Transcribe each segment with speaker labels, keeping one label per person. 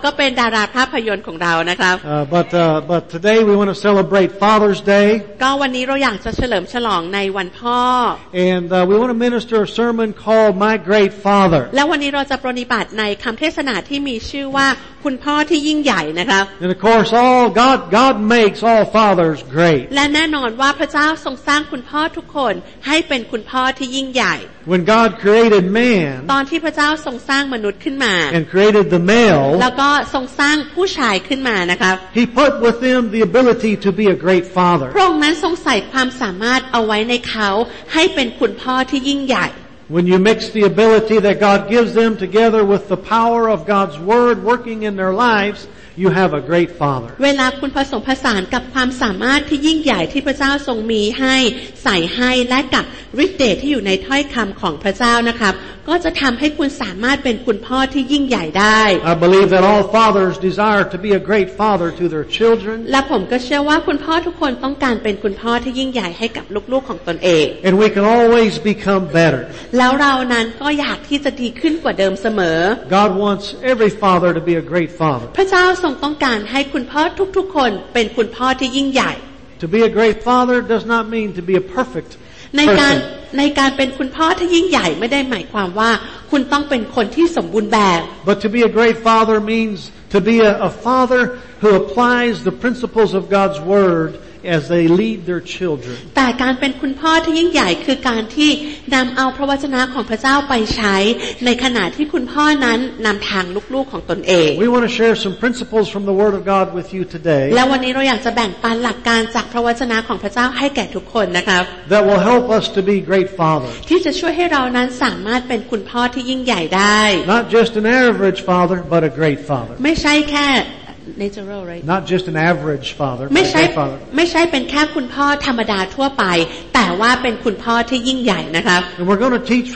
Speaker 1: ก็เป็นดาราภาพยนตร์ของเรานะครับ
Speaker 2: But today we want to celebrate Father's Day.
Speaker 1: ก็วันนี้เราอยากจะเฉลิมฉลองในวันพ่อ
Speaker 2: And we want to minister a sermon called My Great Father.
Speaker 1: แล้ววันนี้เราจะปรนนิบัติในคำเทศนาที่มีชื่อว่าคุณพ่อที่ยิ่งใหญ่นะครับ
Speaker 2: And of course God makes all fathers great.
Speaker 1: และแน่นอนว่าพระเจ้าทรงสร้างคุณพ่อทุกคนให้เป็นคุณพ่อที่ยิ่งใหญ่
Speaker 2: When God created man
Speaker 1: ตอนที่พระเจ้าทรงสร้างมนุษย์ขึ้นมา
Speaker 2: and created the male
Speaker 1: แล้วก็ทรงสร้างผู้ชายขึ้นมานะครับ
Speaker 2: He put with them the ability to be a great father.
Speaker 1: พระองค์นั้นทรงใส่ความสามารถเอาไว้ในเขาให้เป็นคุณพ่อที่ยิ่งใหญ่
Speaker 2: When you mix the ability that God gives them together with the power of God's word working in their lives, you have a great father.
Speaker 1: เวลาคุณผสมผสานกับความสามารถที่ยิ่งใหญ่ที่พระเจ้าทรงมีให้ใส่ให้และกับฤทธิ์เดชที่อยู่ในถ้อยคำของพระเจ้านะครับก็จะทำให้คุณสามารถเป็นคุณพ่อที่ยิ่งใหญ่ได้
Speaker 2: I believe that all fathers desire to be a great father to their children.
Speaker 1: และผมก็เชื่อว่าคุณพ่อทุกคนต้องการเป็นคุณพ่อที่ยิ่งใหญ่ให้กับลูกๆของตนเอง
Speaker 2: And we can always become better.
Speaker 1: แล้วเรานั้นก็อยากที่จะดีขึ้นกว่าเดิมเสมอ
Speaker 2: God wants every father to be a great father.
Speaker 1: พระเจ้าทรงต้องการให้คุณพ่อทุกๆคนเป็นคุณพ่อที่ยิ่งใหญ่
Speaker 2: To be a great father does not mean to be a perfect person.
Speaker 1: ในการเป็นคุณพ่อที่ยิ่งใหญ่ไม่ได้หมายความว่าคุณต้องเป็นคนที่สมบูรณ์แบบ
Speaker 2: But to be a great father means to be a father who applies the principles of God's word as they lead their children.
Speaker 1: แต่การเป็นคุณพ่อที่ยิ่งใหญ่คือการที่นำเอาพระวจนะของพระเจ้าไปใช้ในขณะที่คุณพ่อนั้นนำทางลูกๆของตนเอง
Speaker 2: We want to share some principles from the word of God with you today.
Speaker 1: และวันนี้เราอยากจะแบ่งปันหลักการจากพระวจนะของพระเจ้าให้แก่ทุกคนนะครับ
Speaker 2: That will help us to be great fathers.
Speaker 1: ที่จะช่วยให้เรานั้นสามารถเป็นคุณพ่อที่ยิ่งใหญ่ได้
Speaker 2: Not just an average father, but a great father.
Speaker 1: ไม่ใช่แค่ natural right
Speaker 2: Not just an average father, but
Speaker 1: ไม่
Speaker 2: a
Speaker 1: ใช่
Speaker 2: great father.
Speaker 1: ไม่ใช่เป็นแค่คุณพ่อธรรมดาทั่วไปแต่ว่าเป็นคุณพ่อที่ยิ่งใหญ่นะครับ
Speaker 2: And we're going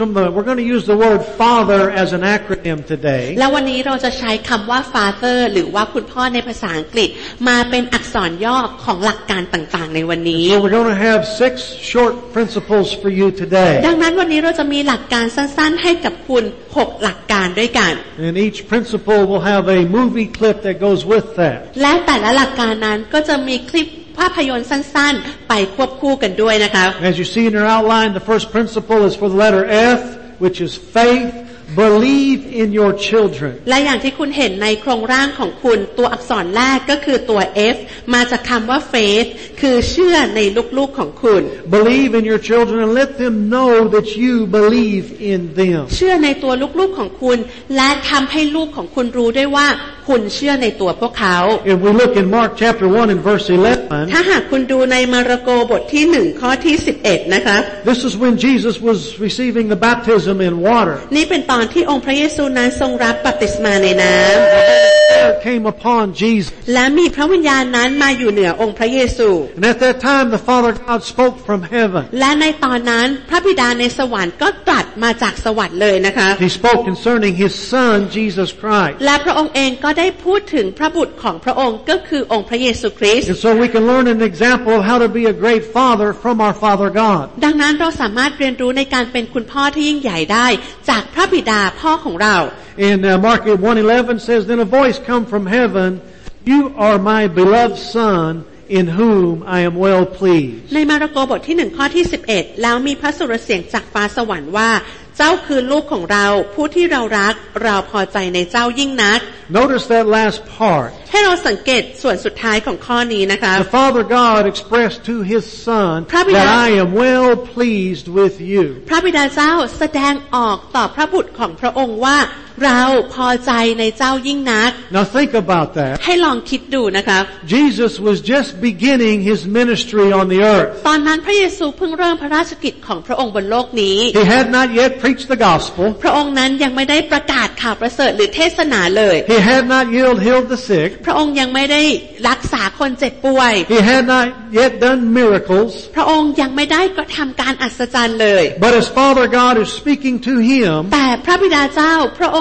Speaker 2: to use the word father as an acronym today.
Speaker 1: แล้ววันนี้เราจะใช้คำว่า father หรือว่าคุณพ่อในภาษาอังกฤษมาเป็นอักษรย่อของหลักการต่างๆในวันนี้
Speaker 2: So we're going to have 6 short principles for you today.
Speaker 1: ดังนั้นวันนี้เราจะมีหลักการสั้นๆให้กับคุณ6หลักการด้วยกัน
Speaker 2: And each principle will have a movie clip that goes with that.
Speaker 1: และแต่ละหลักการนั้นก็จะมีคลิปภาพยนตร์สั้นๆไปควบคู่กันด้วยนะครับ
Speaker 2: As you see in your outline, the first principle is for the letter F, which is faith. Believe in your children.
Speaker 1: และอย่างที่คุณเห็นในโครงร่างของคุณตัวอักษรแรกก็คือตัว F มาจากคำว่า faith คือเชื่อในลูกๆของคุณ
Speaker 2: Believe in your children and let them know that you believe in them.
Speaker 1: เชื่อในตัวลูกๆของคุณและทำให้ลูกของคุณรู้ด้วยว่าคุณเชื่อในตัวพวกเขา
Speaker 2: If we look in Mark chapter 1 and verse 11,
Speaker 1: ถ้าหากคุณดูในมาระโกบทที่1ข้อที่11นะคะ
Speaker 2: this is when Jesus was receiving the baptism in water.
Speaker 1: นี่เป็นตอนที่องค์พระเยซูนั้นทรงรับบัพติศมาในน้ำ
Speaker 2: Spirit came upon Jesus.
Speaker 1: และมีพระวิญญาณนั้นมาอยู่เหนือองค์พระเยซู
Speaker 2: And at that time the Father God spoke from heaven.
Speaker 1: และในตอนนั้นพระบิดาในสวรรค์ก็ตรัสมาจากสวรรค์เลยนะคะ
Speaker 2: He spoke concerning His Son, Jesus Christ.
Speaker 1: และพระองค์เองก็ได้พูดถึงพระบุตรของพระองค์ก็คือองค์พระเยซูคริสต์
Speaker 2: And so we can learn an example of how to be a great father from our Father God.
Speaker 1: ดังนั้นเราสามารถเรียนรู้ในการเป็นคุณพ่อที่ยิ่งใหญ่ได้จากพระบิดาพ่อของเรา
Speaker 2: And Mark 1:11 says, Then a voice come from heaven, You are my beloved Son, in whom I am well pleased.
Speaker 1: ในมาระโกบทที่1ข้อที่11แล้วมีพระสุรเสียงจากฟ้าสวรรค์ว่าเจ้าคือลูกของเราผู้ที่เรารักเราพอใจในเจ้ายิ่งนัก
Speaker 2: Notice that last part.
Speaker 1: ให้เราสังเกตส่วนสุดท้ายของข้อนี้นะคะ
Speaker 2: The Father God expressed to His Son that I am well pleased with you.
Speaker 1: พระบิดาเจ้าแสดงออกต่อพระบุตรของพระองค์ว่าเราพอใจในเจ้ายิ่งนัก
Speaker 2: Now think about that.
Speaker 1: ให้ลองคิดดูนะครับ
Speaker 2: Jesus was just beginning His ministry on the earth.
Speaker 1: ตอนนั้นพระเยซูเพิ่งเริ่มพระราชกิจของพระองค์บนโลกนี้
Speaker 2: He had not yet preached the gospel.
Speaker 1: พระองค์นั้นยังไม่ได้ประกาศข่าวประเสริฐหรือเทศนาเลย
Speaker 2: He had not healed the sick.
Speaker 1: พระองค์ยังไม่ได้รักษาคนเจ็บป่วย
Speaker 2: He had not yet done miracles.
Speaker 1: พระองค์ยังไม่ได้กระทำการอัศจรรย์เลย
Speaker 2: But as Father God is speaking to him,
Speaker 1: แต่พระบิดาเจ้าพระองค์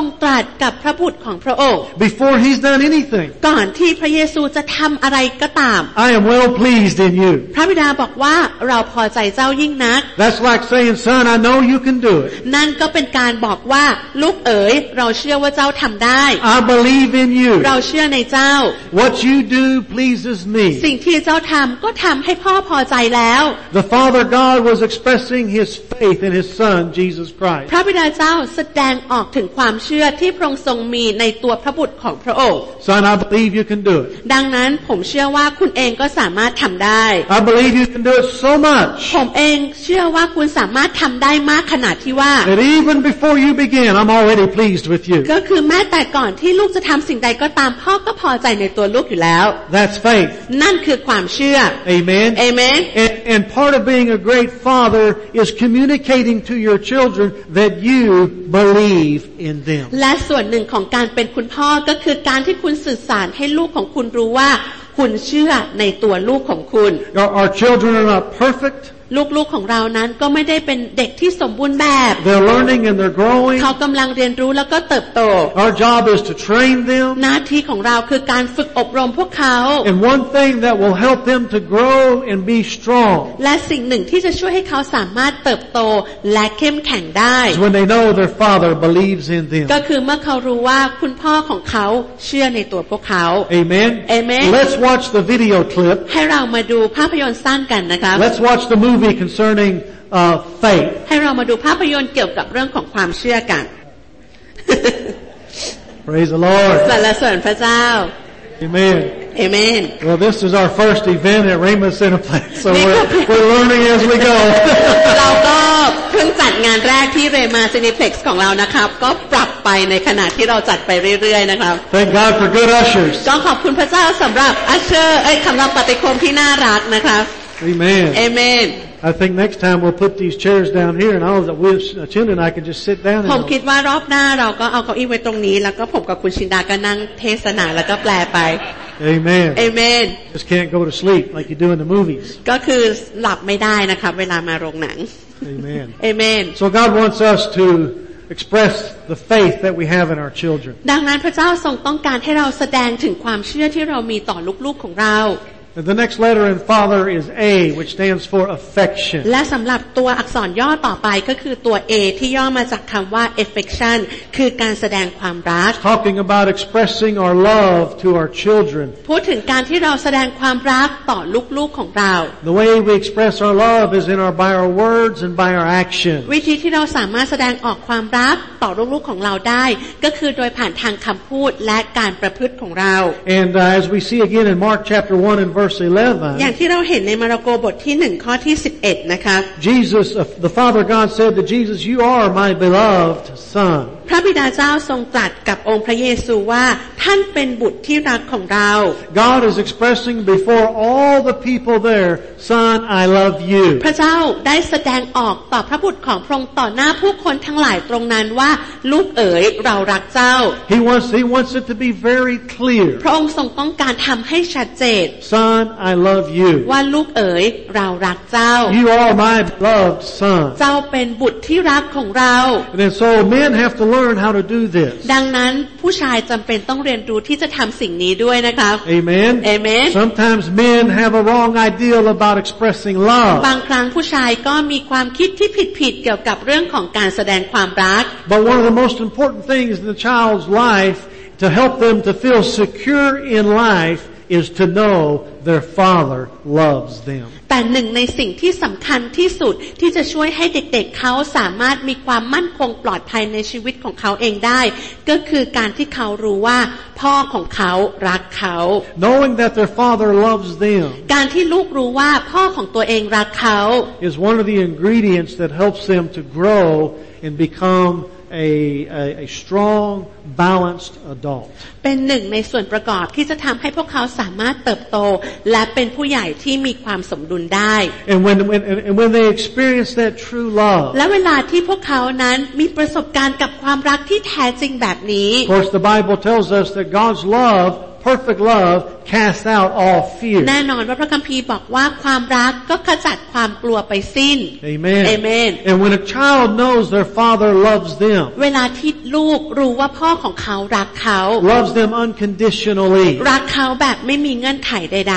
Speaker 1: รงตรัสกับพระบุตรของพระองค์
Speaker 2: before he's done anything.
Speaker 1: ก่อนที่พระเยซูจะทำอะไรก็ตาม
Speaker 2: I am well pleased in you.
Speaker 1: พระบิดาบอกว่าเราพอใจเจ้ายิ่งนัก
Speaker 2: That's like saying, son, I know you can do it.
Speaker 1: นั่นก็เป็นการบอกว่าลูกเอ๋ยเราเชื่อว่าเจ้าทำได้
Speaker 2: I believe in you.
Speaker 1: เราเชื่อในเจ้า
Speaker 2: What you do pleases me.
Speaker 1: สิ่งที่เจ้าทำก็ทำให้พ่อพอใจแล้ว
Speaker 2: The Father God was expressing his faith in his son, Jesus Christ.
Speaker 1: พระบิดาเจ้าแสดงออกถึงความเชื่อที่พระองค์ทรงมีในตัวพระบุตรของพระองค์
Speaker 2: Son, I believe you can do it.
Speaker 1: ดังนั้นผมเชื่อว่าคุณเองก็สามารถทำได้
Speaker 2: I believe you can do it so much
Speaker 1: ผมเองเชื่อว่าคุณสามารถทำได้มากขนาดที่ว่า
Speaker 2: that even before you begin, I'm already pleased with you.
Speaker 1: ก็คือแม้แต่ก่อนที่ลูกจะทำสิ่งใดก็ตามพ่อก็พอใจในตัวลูกอยู่แล้ว
Speaker 2: That's faith.
Speaker 1: นั่นคือความเชื่อ
Speaker 2: Amen.
Speaker 1: Amen.
Speaker 2: And part of being a great father is communicating to your children that you believe in them.
Speaker 1: และส่วนหนึ่งของการเป็นคุณพ่อก็คือการที่คุณสื่อสารให้ลูกของคุณรู้ว่าคุณเชื่อในตัวลูกของคุณ
Speaker 2: Our children are not perfect.
Speaker 1: ลูกๆของเรานั้นก็ไม่ได้เป็นเด็กที่สมบูรณ์แบบ
Speaker 2: They're learning and they're growing.
Speaker 1: เขากำลังเรียนรู้แล้วก็เติบโต
Speaker 2: Our job is to train them.
Speaker 1: หน้าที่ของเราคือการฝึกอบรมพวกเขา
Speaker 2: And one thing that will help them to grow and be strong
Speaker 1: และสิ่งหนึ่งที่จะช่วยให้เขาสามารถเติบโตและเข้มแข็งได้
Speaker 2: is when they know their father believes in them.
Speaker 1: ก็คือเมื่อเขารู้ว่าคุณพ่อของเขาเชื่อในตัวพวกเขา
Speaker 2: Amen.
Speaker 1: Amen.
Speaker 2: Let's watch the video clip.
Speaker 1: ให้เรามาดูภาพยนตร์สั้นกันนะครับ
Speaker 2: Let's watch the movie concerning faith.
Speaker 1: ให้เรามาดูภาพยนตร์เกี่ยวกับเรื่องของความเชื่อกัน
Speaker 2: Praise the Lord.
Speaker 1: สรรเสริญพระเจ้า
Speaker 2: Amen.
Speaker 1: Amen.
Speaker 2: Well, this is our first event at Rhema Cineplex, so we're learning as we go.
Speaker 1: เราก็เพิ่งจัดงานแรกที่เรมาซินิเพล็กซ์ของเรานะครับก็ปรับไปในขณะที่เราจัดไปเรื่อยๆนะครับ
Speaker 2: Thank God for good ushers.
Speaker 1: ก็ขอบคุณพระเจ้าสำหรับอัชเชอร์สำหรับปฏิคมที่น่ารักนะครับ
Speaker 2: Amen.
Speaker 1: Amen.
Speaker 2: I think next time we'll put these chairs down here, and Chin and I can just sit down.
Speaker 1: ผมคิดว่ารอบหน้าเราก็เอาเก้าอี้ไว้ตรงนี้แล้วก็ผมกับคุณชินดาก็นั่งเทศนาแล้วก็แปลไป
Speaker 2: Amen.
Speaker 1: Amen.
Speaker 2: Just can't go to sleep like you do in the movies.
Speaker 1: ก็คือหลับไม่ได้นะครับเวลามาโรงหนัง
Speaker 2: Amen.
Speaker 1: Amen.
Speaker 2: So God wants us to express the faith that we have in our children.
Speaker 1: ดังนั้นพระเจ้าทรงต้องการให้เราแสดงถึงความเชื่อที่เรามีต่อลูกๆของเรา
Speaker 2: And the next letter in Father is A, which stands for affection.
Speaker 1: และสำหรับตัวอักษรย่อต่อไปก็คือตัว A ที่ย่อมาจากคำว่า affection คือการแสดงความรัก
Speaker 2: Talking about expressing our love to our children.
Speaker 1: พูดถึงการที่เราแสดงความรักต่อลูกๆของเรา
Speaker 2: The way we express our love is by our words and by our actions.
Speaker 1: วิธีที่เราสามารถแสดงออกความรักต่อลูกๆของเราได้ก็คือโดยผ่านทางคำพูดและการประพฤติของเรา
Speaker 2: And as we see again in Mark chapter 1 and verse 11,
Speaker 1: อย่างที่เราเห็นในมาระโกบทที่1ข้อที่11นะครับ
Speaker 2: Jesus, the Father God said to Jesus, "You are my beloved Son."
Speaker 1: พระบิดาเจ้าทรงตรัสกับองค์พระเยซูว่าท่านเป็นบุตรที่รักของเรา
Speaker 2: God is expressing before all the people there, "Son, I love you."
Speaker 1: พระเจ้าได้แสดงออกต่อพระบุตรของพระองค์ต่อหน้าผู้คนทั้งหลายตรงนั้นว่าลูกเอ๋ยเรารักเจ้า
Speaker 2: He wants it to be very clear.
Speaker 1: พระองค์ทรงต้องการทำให้ชัดเจน
Speaker 2: Son, I love you.
Speaker 1: ว่าลูกเอ๋ยเรารักเจ้า
Speaker 2: You are my beloved son.
Speaker 1: เจ้าเป็นบุตรที่รักของเรา
Speaker 2: And then so men have to learn how to do this.
Speaker 1: ดังนั้นผู้ชายจำเป็นต้องเรียนรู้ที่จะทำสิ่งนี้ด้วยนะครับ
Speaker 2: Amen.
Speaker 1: Amen.
Speaker 2: Sometimes men have a wrong idea about expressing love.
Speaker 1: บางครั้งผู้ชายก็มีความคิดที่ผิดๆเกี่ยวกับเรื่องของการแสดงความรัก
Speaker 2: But one of the most important things in the child's life to help them to feel secure in life is to know their father loves them.
Speaker 1: แต่หนึ่งในสิ่งที่สำคัญที่สุดที่จะช่วยให้เด็กๆเขาสามารถมีความมั่นคงปลอดภัยในชีวิตของเขาเองได้ก็คือการที่เขารู้ว่าพ่อของเขารักเขา
Speaker 2: Knowing that their father loves them
Speaker 1: การที่ลูกรู้ว่าพ่อของตัวเองรักเขา
Speaker 2: is one of the ingredients that helps them to grow and become a strong, balanced adult.
Speaker 1: เป็นหนึ่งในส่วนประกอบที่จะทำให้พวกเขาสามารถเติบโตและเป็นผู้ใหญ่ที่มีความสมดุลได้
Speaker 2: And when they experience that true love,
Speaker 1: และเวลาที่พวกเขานั้นมีประสบการณ์กับความรักที่แท้จริงแบบนี้
Speaker 2: of course the Bible tells us that God's love perfect love casts out all fear.
Speaker 1: แน่นอนว่าพระคัมภีร์บอกว่าความรักก็ขจัดความกลัวไปสิ้น
Speaker 2: Amen.
Speaker 1: Amen.
Speaker 2: And when a child knows their father loves them,
Speaker 1: เวลาที่ลูกรู้ว่าพ่อของเขารักเขา
Speaker 2: loves them unconditionally,
Speaker 1: รักเขาแบบไม่มีเงื่อนไขใด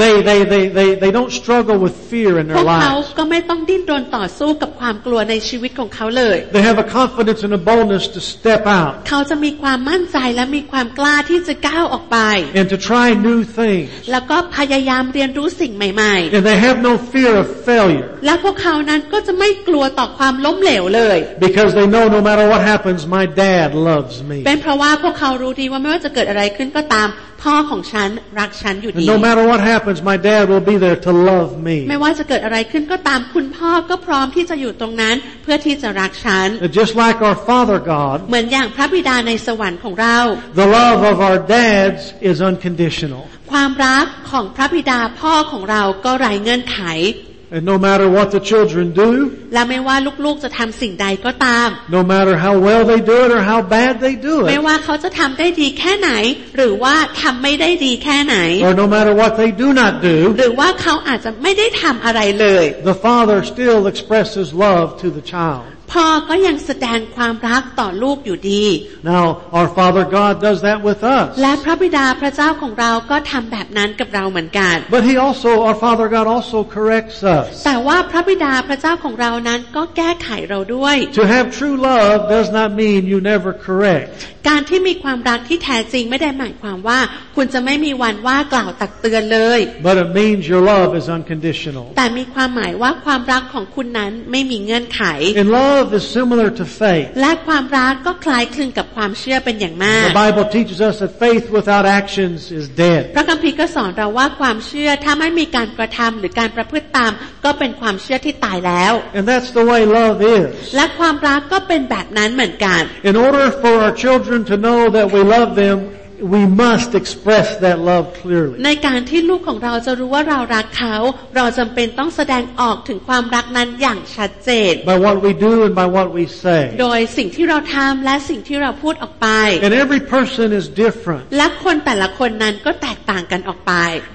Speaker 2: they don't struggle with fear in
Speaker 1: ๆ พ
Speaker 2: their
Speaker 1: วกเขา
Speaker 2: lives.
Speaker 1: ก็ไม่ต้องดิ้นรนต่อสู้กับความกลัวในชีวิตของเขาเลย
Speaker 2: They have a confidence and a boldness to step out
Speaker 1: เขาจะมีความมั่นใจและมีความกล้าที่จะก้าวออกไป
Speaker 2: and to try new things.
Speaker 1: แล้วก็พยายามเรียนรู้สิ่งใหม่
Speaker 2: And they have no fear of failure
Speaker 1: ๆ และพวกเขานั้นก็จะไม่กลัวต่อความล้มเหลวเลย
Speaker 2: because they know no matter what happens, my dad loves me.
Speaker 1: เป็นเพราะว่าพวกเขารู้ดีว่าไม่ว่าจะเกิดอะไรขึ้นก็ตามพ่อของฉันรักฉันอยู่
Speaker 2: And
Speaker 1: ดี
Speaker 2: no matter what happens, my dad will be there to love me.
Speaker 1: ไม่ว่าจะเกิดอะไรขึ้นก็ตามคุณพ่อก็พร้อมที่จะอยู่ตรงนั้นเพื่อที่จะรักฉัน
Speaker 2: And just like our Father God,
Speaker 1: เหมือนอย่างพระบิดาในสวรรค์ของเรา
Speaker 2: the love of our dads is unconditional.
Speaker 1: ความรักของพระบิดาพ่อของเราก็ไร้เงื่อนไข
Speaker 2: And no matter what the children do,
Speaker 1: และไม่ว่าลูกๆจะทำสิ่งใดก็ตาม
Speaker 2: no matter how well they do it or how bad they do
Speaker 1: ไม่
Speaker 2: it,
Speaker 1: ว่าเขาจะทำได้ดีแค่ไหนหรือว่าทำไม่ได้ดีแค่ไหน
Speaker 2: or no matter what they do not do,
Speaker 1: หรือว่าเขาอาจจะไม่ได้ทำอะไรเลย
Speaker 2: the father still expresses love to the child.
Speaker 1: พ่อก็ยังแสดงความรักต่อลูกอยู่ดี
Speaker 2: Now, our Father God does that with us.
Speaker 1: และพระบิดาพระเจ้าของเราก็ทำแบบนั้นกับเราเหมือนกัน
Speaker 2: But our Father God also corrects us.
Speaker 1: แต่ว่าพระบิดาพระเจ้าของเรานั้นก็แก้ไขเราด้วย
Speaker 2: To have true love does not mean you never correct.
Speaker 1: การที่มีความรักที่แท้จริงไม่ได้หมายความว่าคุณจะไม่มีวันว่ากล่าวตักเตือนเลย
Speaker 2: But it means your love is unconditional.
Speaker 1: แต่มีความหมายว่าความรักของคุณนั้นไม่มีเงื่อนไข
Speaker 2: And love is similar to faith.
Speaker 1: และความรักก็คล้ายคลึงกับความเชื่อเป็นอย่างมาก
Speaker 2: The Bible teaches us that faith without actions is dead.
Speaker 1: พระคัมภีร์ก็สอนเราว่าความเชื่อถ้าไม่มีการกระทำหรือการประพฤติตามก็เป็นความเชื่อที่ตายแล้ว
Speaker 2: And that's the way love is.
Speaker 1: และความรักก็เป็นแบบนั้นเหมือนกัน
Speaker 2: In order for our children to know that we love them, we must express that love clearly.
Speaker 1: ในการที่ลูกของเราจะรู้ว่าเรารักเขาเราจำเป็นต้องแสดงออกถึงความรักนั้นอย่างชัดเจน
Speaker 2: By what we do and by what we say.
Speaker 1: โดยสิ่งที่เราทำและสิ่งที่เราพูดออกไป
Speaker 2: And every person is different.
Speaker 1: และคนแต่ละคนนั้นก็แตกต่างกันออกไป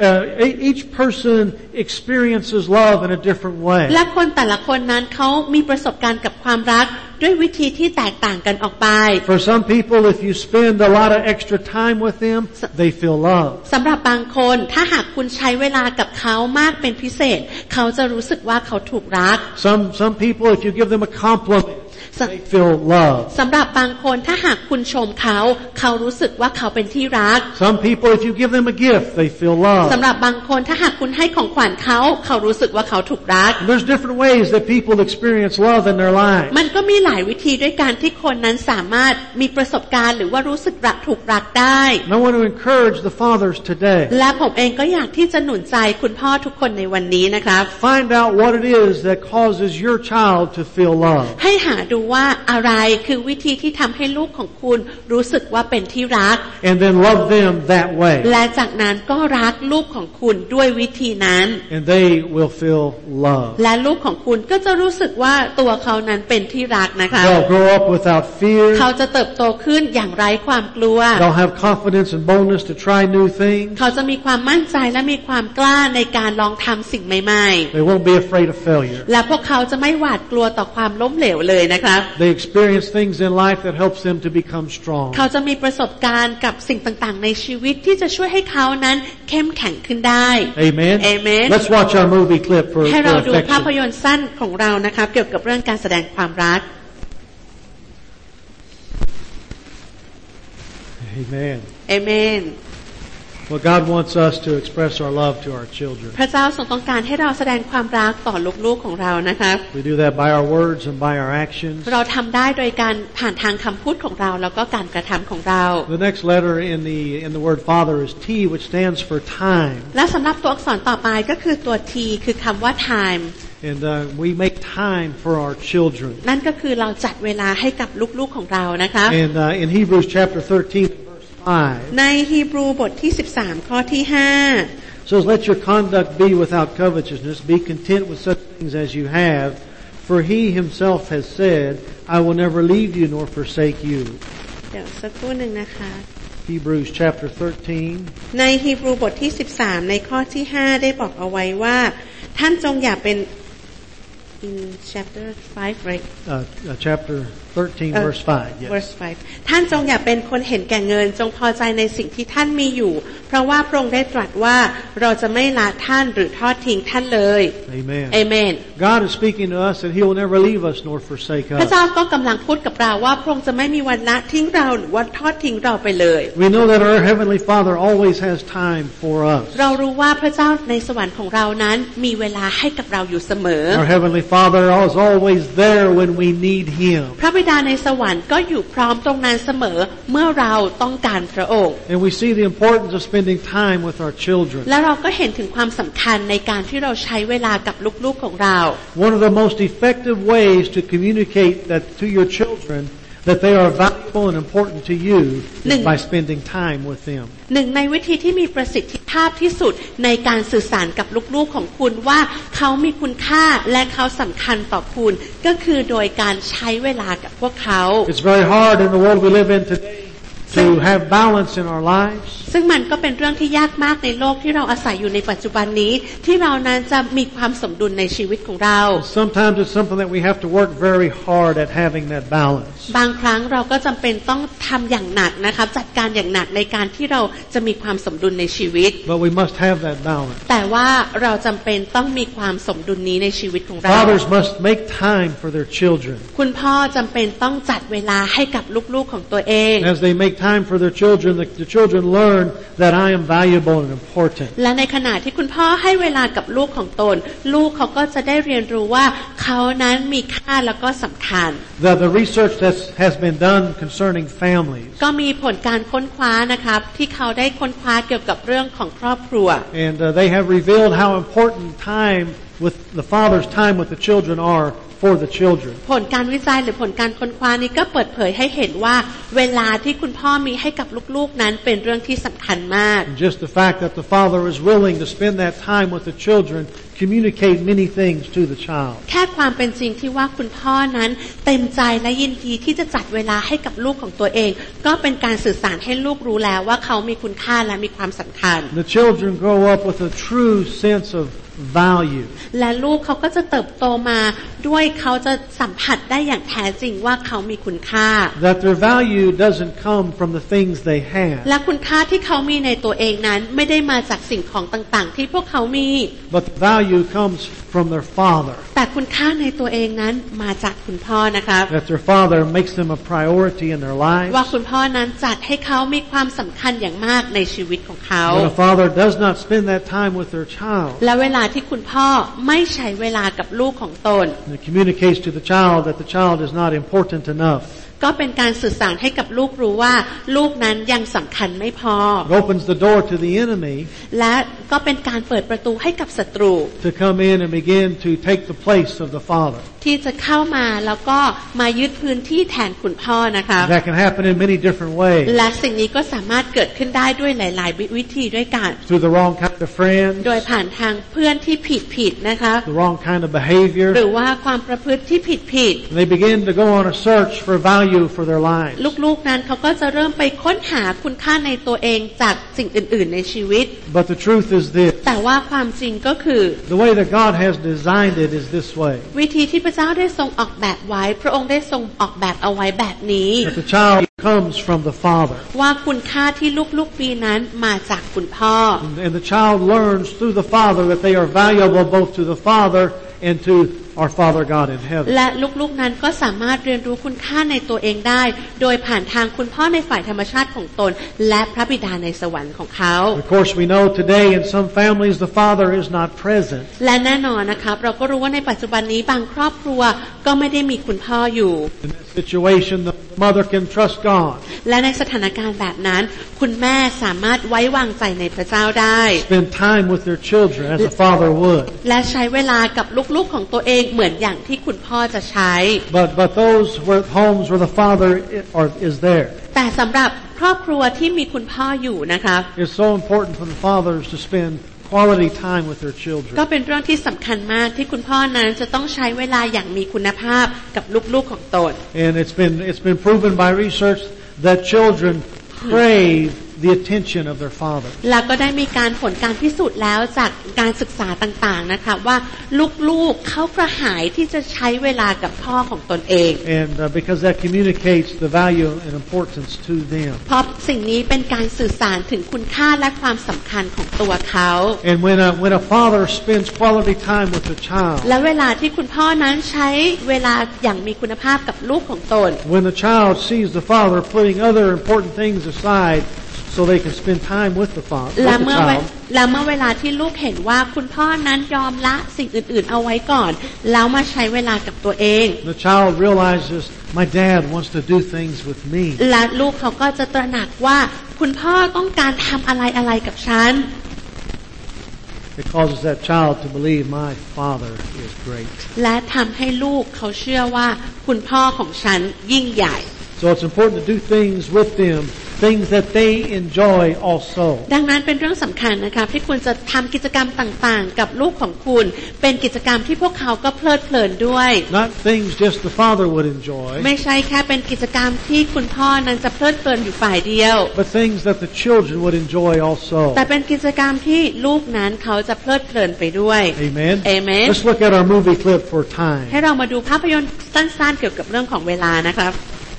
Speaker 2: Each person experiences love in a different way.
Speaker 1: และคนแต่ละคนนั้นเขามีประสบการณ์กับความรักด้วยวิธีที่แตกต่างกันออกไป
Speaker 2: For some people, if you spend a lot of extra time with them, they feel love.
Speaker 1: สำหรับบางคนถ้าหากคุณใช้เวลากับเขามากเป็นพิเศษเขาจะรู้สึกว่าเขาถูกรัก
Speaker 2: Some people, if you give them a compliment, they feel love.
Speaker 1: สำหรับบางคนถ้าหากคุณชมเขาเขารู้สึกว่าเขาเป็นที่รัก
Speaker 2: Some people, if you give them a gift, they feel love.
Speaker 1: สำหรับบางคนถ้าหากคุณให้ของขวัญเขาเขารู้สึกว่าเขาถูกรัก
Speaker 2: There's different ways that people experience love in their lives.
Speaker 1: มันก็มีหลายวิธีด้วยการที่คนนั้นสามารถมีประสบการณ์หรือว่ารู้สึกรักถูกรักได้
Speaker 2: And I want to encourage the fathers today.
Speaker 1: และผมเองก็อยากที่จะหนุนใจคุณพ่อทุกคนในวันนี้นะครับ
Speaker 2: Find out what it is that causes your child to feel love.
Speaker 1: ให้หาดูว่าอะไรคือวิธีที่ทำให้ลูกของคุณรู้สึกว่าเป็นที่รัก
Speaker 2: And then love them that way.
Speaker 1: และจากนั้นก็รักลูกของคุณด้วยวิธีนั้น
Speaker 2: And they will feel love.
Speaker 1: และลูกของคุณก็จะรู้สึกว่าตัวเขานั้นเป็นที่รักนะคะ
Speaker 2: They'll grow up without fear.
Speaker 1: เขาจะเติบโตขึ้นอย่างไร้ความกลัว
Speaker 2: They'll have confidence and boldness to try new things.
Speaker 1: เขาจะมีความมั่นใจและมีความกล้าในการลองทำสิ่งใหม่
Speaker 2: They won't be afraid of failure.
Speaker 1: ๆ และพวกเขาจะไม่หวาดกลัวต่อความล้มเหลวเลยนะครับ
Speaker 2: They experience things in life that helps them to become strong.
Speaker 1: เขาจะมีประสบการณ์กับสิ่งต่างๆในชีวิตที่จะช่วยให้เขานั้นเข้มแข็งขึ้นได้
Speaker 2: Amen.
Speaker 1: Amen.
Speaker 2: Let's watch our movie clip for
Speaker 1: ให้เราดูภาพ
Speaker 2: affection.
Speaker 1: ยนตร์สั้นของเรานะครับเกี่ยวกับเรื่องการแสดงความรัก
Speaker 2: Amen.
Speaker 1: เอเมน
Speaker 2: Well, God wants us to express our love to our children.
Speaker 1: พระเจ้าทรงต้องการให้เราแสดงความรักต่อลูกๆของเรานะครับ
Speaker 2: We do that by our words and by our actions.
Speaker 1: เราทำได้โดยการผ่านทางคำพูดของเราแล้วก็การกระทำของเรา
Speaker 2: The next letter in the word Father is T, which stands for time.
Speaker 1: และสำหรับตัวอักษรต่อไปก็คือตัว T คือคำว่า time
Speaker 2: And we make time for our children.
Speaker 1: นั่นก็คือเราจัดเวลาให้กับลูกๆของเรานะคะ
Speaker 2: And in Hebrews chapter 13, verse 5,
Speaker 1: ในฮีบรูบทที่13ข้อที่5
Speaker 2: says, Let your conduct be without covetousness. Be content with such things as you have. For he himself has said, I will never leave you nor forsake you.
Speaker 1: เดี๋ยวสักครู่หนึ่งนะคะ
Speaker 2: Hebrews chapter 13.
Speaker 1: ในฮีบรูบทที่13ในข้อที่5ได้บอกเอาไว้ว่าท่านจงอย่าเป็น in chapter 5 right
Speaker 2: chapter 13 verse 5 yes.
Speaker 1: verse 5 ท่านจงอย่าเป็นคนเห็นแก่เงินจงพอใจในสิ่งที่ท่านมีอยู่เพราะว่าพระองค์ได้ตรัสว่าเราจะไม่ละท่านหรือทอดทิ้งท่านเลย
Speaker 2: Amen.
Speaker 1: Amen.
Speaker 2: God is speaking to us that He will never leave us nor forsake us.
Speaker 1: พระเจ้าก็กำลังพูดกับเราว่าพระองค์จะไม่มีวันละทิ้งเราหรือว่าทอดทิ้งเราไปเลย
Speaker 2: We know that our Heavenly Father always has time for us.
Speaker 1: เรารู้ว่าพระเจ้าในสวรรค์ของเรานั้นมีเวลาให้กับเราอยู่เสมอ
Speaker 2: Our Heavenly Father is always there when we need Him.
Speaker 1: พระบิดาในสวรรค์ก็อยู่พร้อมตรงนั้นเสมอเมื่อเราต้องการพระองค์
Speaker 2: And we see the importance of spending time with our children.
Speaker 1: และเราก็เห็นถึงความสำคัญในการที่เราใช้เวลากับลูกๆของเรา
Speaker 2: One of the most effective ways to communicate that to your children that they are valuable and important to you is by spending time with them.
Speaker 1: หนึ่งในวิธีที่มีประสิทธิภาพที่สุดในการสื่อสารกับลูกๆของคุณว่าเขามีคุณค่าและเขาสำคัญต่อคุณก็คือโดยการใช้เวลากับพวกเขา
Speaker 2: It's very hard in the world we live in today to have balance in our lives.
Speaker 1: ซึ่งมันก็เป็นเรื่องที่ยากมากในโลกที่เราอาศัยอยู่ในปัจจุบันนี้ที่เรานั้นจะมีความสมดุลในชีวิตของเรา
Speaker 2: Sometimes it's something that we have to work very hard at having that balance.
Speaker 1: บางครั้งเราก็จำเป็นต้องทำอย่างหนักนะครับจัดการอย่างหนักในการที่เราจะมีความสมดุลในชีวิต
Speaker 2: But we must have that balance.
Speaker 1: แต่ว่าเราจำเป็นต้องมีความสมดุลนี้ในชีวิตของเรา
Speaker 2: Fathers must make time for their children.
Speaker 1: คุณพ่อจำเป็นต้องจัดเวลาให้กับลูกๆของตัวเอง
Speaker 2: As they make time for their children, the children learn that I am valuable and important.
Speaker 1: และในขณะที่คุณพ่อให้เวลากับลูกของตนลูกเขาก็จะได้เรียนรู้ว่าเขานั้นมีค่าแล้วก็สำคัญ
Speaker 2: The research that has been done concerning families.
Speaker 1: ก็มีผลการค้นคว้านะครับที่เขาได้ค้นคว้าเกี่ยวกับเรื่องของครอบครัว
Speaker 2: And they have revealed how important time with the father's time with the children are for the children.
Speaker 1: ผลการวิจัยหรือผลการค้นคว้านี้ก็เปิดเผยให้เห็นว่าเวลาที่คุณพ่อมีให้กับลูกๆนั้นเป็นเรื่องที่สำคัญมาก
Speaker 2: And just the fact that the father is willing to spend that time with the children communicate many things to the child.
Speaker 1: แค่ความเป็นจริงที่ว่าคุณพ่อนั้นเต็มใจและยินดีที่จะจัดเวลาให้กับลูกของตัวเองก็เป็นการสื่อสารให้ลูกรู้แล้วว่าเขามีคุณค่าและมีความสำคัญ
Speaker 2: The children grow up with a true sense of value.
Speaker 1: และลูกเขาก็จะเติบโตมาด้วยเขาจะสัมผัสได้อย่างแท้จริงว่าเขามีคุณค่า
Speaker 2: That their value doesn't come from the things they have.
Speaker 1: และคุณค่าที่เขามีในตัวเองนั้นไม่ได้มาจากสิ่งของต่างๆที่พวกเขามี
Speaker 2: But the value comes from their father.
Speaker 1: แต่คุณค่าในตัวเองนั้นมาจากคุณพ่อนะครับ
Speaker 2: That their father makes them a priority in their lives.
Speaker 1: ว่าคุณพ่อนั้นจัดให้เขามีความสำคัญอย่างมากในชีวิตของเขา
Speaker 2: When a father does not spend that time with their child,
Speaker 1: และเวลาที่คุณพ่อไม่ใช้เวลากับลูกของตน
Speaker 2: it communicates to the child that the child is not important enough.
Speaker 1: ก็เป็นการสื่อสารให้กับลูกรู้ว่าลูกนั้นยังสำคัญไม่พอ
Speaker 2: It opens the door to the enemy
Speaker 1: และก็เป็นการเปิดประตูให้กับศัตรู
Speaker 2: to come in and begin to take the place of the father.
Speaker 1: ที่จะเข้ามาแล้วก็มายึดพื้นที่แทนคุณพ่อนะคะ
Speaker 2: That can happen in many different ways.
Speaker 1: และสิ่งนี้ก็สามารถเกิดขึ้นได้ด้วยหลายๆวิธีด้วยกัน
Speaker 2: Through the wrong kind of friends,
Speaker 1: โดยผ่านทางเพื่อนที่ผิดนะคะ
Speaker 2: the wrong kind of behavior.
Speaker 1: หรือว่าความประพฤติที่ผิด
Speaker 2: And they begin to go on a search for value for their lives.
Speaker 1: ลูกๆนั้นเขาก็จะเริ่มไปค้นหาคุณค่าในตัวเองจากสิ่งอื่นๆในชีวิต
Speaker 2: But the truth is this.
Speaker 1: แต่ว่าความจริงก็คือ
Speaker 2: The way that God has designed it is this way.
Speaker 1: วิธีที่พระเจ้าได้ทรงออกแบบไว้พระองค์ได้ทรงออกแบบเอาไว้แบบนี้
Speaker 2: That the child comes from the father.
Speaker 1: ว่าคุณค่าที่ลูกๆมีนั้นมาจากคุณพ่อ
Speaker 2: And the child learns through the father that they are valuable both to the father and to our Father God in heaven.
Speaker 1: และลูกๆนั้นก็สามารถเรียนรู้คุณค่าในตัวเองได้โดยผ่านทางคุณพ่อในฝ่ายธรรมชาติของตนและพระบิดาในสวรรค์ของเขา
Speaker 2: Of course, we know today in some families the father is not present.
Speaker 1: และแน่นอนนะครับเราก็รู้ว่าในปัจจุบันนี้บางครอบครัวก็ไม่ได้มีคุณพ่ออยู่
Speaker 2: In that situation, the mother can trust God.
Speaker 1: และในสถานการณ์แบบนั้นคุณแม่สามารถไว้วางใจในพระเจ้าได้
Speaker 2: Spend time with their children as a father would.
Speaker 1: และใช้เวลากับลูกๆของตัวเองเหมือนอย่างที่คุณพ่อจะใช้
Speaker 2: But those homes where the father is there.
Speaker 1: แต่สำหรับครอบครัวที่มีคุณพ่ออยู่นะครับ
Speaker 2: It's so important for the fathers to spend quality time with their children.
Speaker 1: ก็เป็นเรื่องที่สำคัญมากที่คุณพ่อนั้นจะต้องใช้เวลาอย่างมีคุณภาพกับลูกๆของตน
Speaker 2: And it's been proven by research that children crave the attention of their father.
Speaker 1: แล้วก็ได้มีการผลการพิสูจน์แล้วจากการศึกษาต่างๆนะคะว่าลูกๆเขากระหายที่จะใช้เวลากับพ่อของตนเอง
Speaker 2: And because that communicates the value and importance to them.
Speaker 1: เพราะสิ่งนี้เป็นการสื่อสารถึงคุณค่าและความสำคัญของตัวเขา
Speaker 2: And when a father spends quality time with a child,
Speaker 1: และเวลาที่คุณพ่อนั้นใช้เวลาอย่างมีคุณภาพกับลูกของตน
Speaker 2: when the child sees the father putting other important things aside so they can spend time with the father,
Speaker 1: และ
Speaker 2: with
Speaker 1: เมื่
Speaker 2: the
Speaker 1: อ
Speaker 2: child,
Speaker 1: เวลาที่ลูกเห็นว่าคุณพ่อนั้นยอมละสิ่งอื่นๆเอาไว้ก่อนแล้วมาใช้เวลากับตัวเอง
Speaker 2: the child realizes my dad wants to do things with me.
Speaker 1: และลูกเขาก็จะตระหนักว่าคุณพ่อต้องการทำอะไรกับฉัน
Speaker 2: It causes that child to believe my father is great.
Speaker 1: และทำให้ลูกเขาเชื่อว่าคุณพ่อของฉันยิ่งใหญ่
Speaker 2: So it's important to do things with them, things that they enjoy also.
Speaker 1: ดังนั้นเป็นเรื่องสำคัญนะครับที่คุณจะทำกิจกรรมต่างๆกับลูกของคุณเป็นกิจกรรมที่พวกเขาก็เพลิดเพลินด้วย
Speaker 2: Not things just the father would enjoy,
Speaker 1: ไม่ใช่แค่เป็นกิจกรรมที่คุณพ่อนั้นจะเพลิดเพลินอยู่ฝ่ายเดียว
Speaker 2: but things that the children would enjoy also.
Speaker 1: แต่เป็นกิจกรรมที่ลูกนั้นเขาจะเพลิดเพลินไปด้วย
Speaker 2: Amen.
Speaker 1: Amen.
Speaker 2: Let's look at our movie clip for time.
Speaker 1: ให้เรามาดูภาพยนตร์สั้นๆเกี่ยวกับเรื่องของเวลานะครับ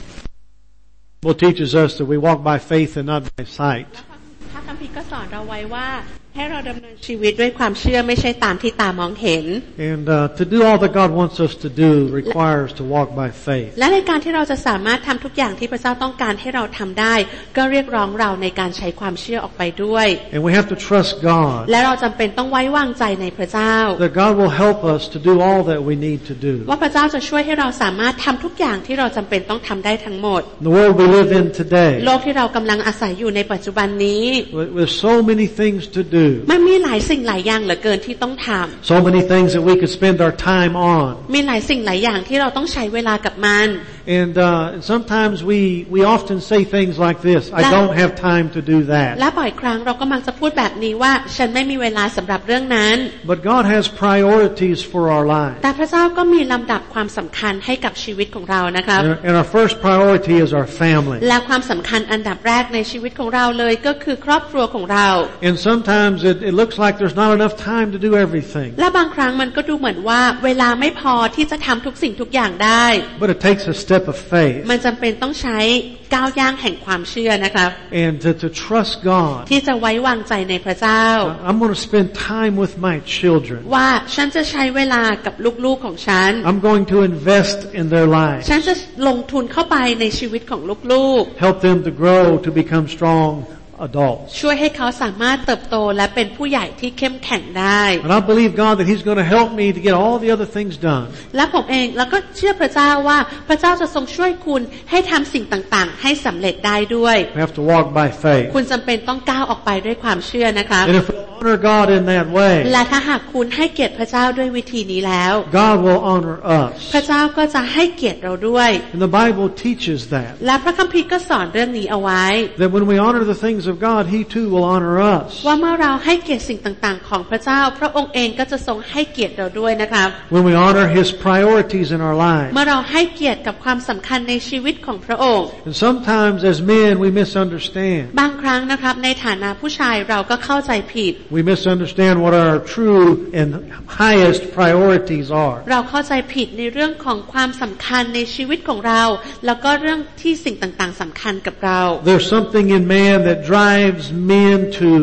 Speaker 2: Well, teaches us that we walk by faith and not by sight.
Speaker 1: พระคัมภีร์ก็สอนเราไว้ว่าให้เราดำเนินชีวิตด้วยความเชื่อไม่ใช่ตามที่ตามองเห็น
Speaker 2: And to do all that God wants us to do requires to walk by faith.
Speaker 1: และในการที่เราจะสามารถทำทุกอย่างที่พระเจ้าต้องการให้เราทำได้ก็เรียกร้องเราในการใช้ความเชื่อออกไปด้วย
Speaker 2: And we have to trust God
Speaker 1: และเราจำเป็นต้องไว้วางใจในพระเจ้า
Speaker 2: that God will help us to do all that we need to do.
Speaker 1: ว่าพระเจ้าจะช่วยให้เราสามารถทำทุกอย่างที่เราจำเป็นต้องทำได้ทั้งหมด
Speaker 2: The world we live in today,
Speaker 1: โลกที่เรากำลังอาศัยอยู่ในปัจจุบันนี้
Speaker 2: with so many things to do,
Speaker 1: มันมีหลายสิ่งหลายอย่างเหลือเกินที่ต้องทำ
Speaker 2: so many things that we could spend our time on.
Speaker 1: มีหลายสิ่งหลายอย่างที่เราต้องใช้เวลากับมัน
Speaker 2: And sometimes we often say things like this, I don't have time to do
Speaker 1: และ
Speaker 2: that.
Speaker 1: บ่อยครั้งเราก็มักจะพูดแบบนี้ว่าฉันไม่มีเวลาสำหรับเรื่องนั้น
Speaker 2: But God has priorities for our lives.
Speaker 1: แต่พระเจ้าก็มีลำดับความสำคัญให้กับชีวิตของเรานะครับ
Speaker 2: And our first priority is our family.
Speaker 1: และความสำคัญอันดับแรกในชีวิตของเราเลยก็คือครอบครัวของเรา
Speaker 2: And sometimes it looks like there's not enough time to do everything.
Speaker 1: และบางครั้งมันก็ดูเหมือนว่าเวลาไม่พอที่จะทำทุกสิ่งทุกอย่างได้
Speaker 2: But it takes a step of faith
Speaker 1: มันจำเป็นต้องใช้ก้าวย่างแห่งความเชื่อนะครับ
Speaker 2: and to trust God.
Speaker 1: ที่จะไว้วางใจในพระเจ้า
Speaker 2: I'm going to spend time with my children.
Speaker 1: ว่าฉันจะใช้เวลากับลูกๆของฉัน
Speaker 2: I'm going to invest in their lives.
Speaker 1: ฉันจะลงทุนเข้าไปในชีวิตของลูก
Speaker 2: Help them to grow to become strong adults.
Speaker 1: ๆช่วยให้เขาสามารถเติบโตและเป็นผู้ใหญ่ที่เข้มแข็งได้
Speaker 2: And I believe God that He's going to help me to get all the other things done.
Speaker 1: และผมเองแล้วก็เชื่อพระเจ้าว่าพระเจ้าจะทรงช่วยคุณให้ทำสิ่งต่างๆให้สำเร็จได้ด้วย
Speaker 2: We have to walk by faith.
Speaker 1: คุณจำเป็นต้องก้าวออกไปด้วยความเชื่อนะครับ
Speaker 2: And if we honor God in that way,
Speaker 1: และถ้าหากคุณให้เกียรติพระเจ้าด้วยวิธีนี้แล้ว
Speaker 2: God will honor us.
Speaker 1: พระเจ้าก็จะให้เกียรติเราด้วย
Speaker 2: And the Bible teaches that.
Speaker 1: และพระคัมภีร์ก็สอนเรื่องนี้เอาไว้
Speaker 2: That when we honor the things of God, He too will honor us.
Speaker 1: ว่าเมื่อเราให้เกียรติสิ่งต่างๆของพระเจ้าพระองค์เองก็จะทรงให้เกียรติเราด้วยนะครับ
Speaker 2: When we honor His priorities in our lives.
Speaker 1: เมื่อเราให้เกียรติกับความสำคัญในชีวิตของพระองค์
Speaker 2: And sometimes as men we misunderstand.
Speaker 1: บางครั้งนะครับในฐานะผู้ชายเราก็เข้าใจผิด
Speaker 2: We misunderstand what our true and highest priorities are.
Speaker 1: เราเข้าใจผิดในเรื่องของความสำคัญในชีวิตของเราแล้วก็เรื่องที่สิ่งต่างๆสำคัญกับเรา
Speaker 2: There's something in man that drives men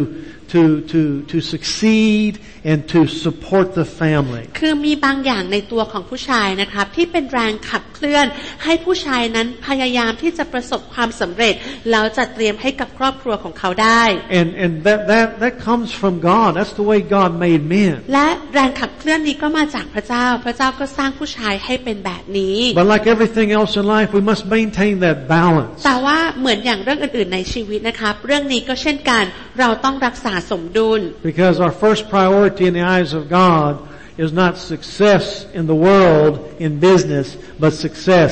Speaker 2: to succeed and to support the family.
Speaker 1: คือมีบางอย่างในตัวของผู้ชายนะครับที่เป็นแรงขับเคลื่อนให้ผู้ชายนั้นพยายามที่จะประสบความสำเร็จแล้วจัดเตรียมให้กับครอบครัวของเขาได้
Speaker 2: And that comes from God. That's the way God made men.
Speaker 1: และแรงขับเคลื่อนนี้ก็มาจากพระเจ้าพระเจ้าก็สร้างผู้ชายให้เป็นแบบนี้
Speaker 2: But like everything else in life, we must maintain that balance.
Speaker 1: แต่ว่าเหมือนอย่างเรื่องอื่นๆในชีวิตนะครับเรื่องนี้ก็เช่นกันเราต้องรักษาสมดุล
Speaker 2: Because our first priority in the eyes of God is not success in the world, in business, but success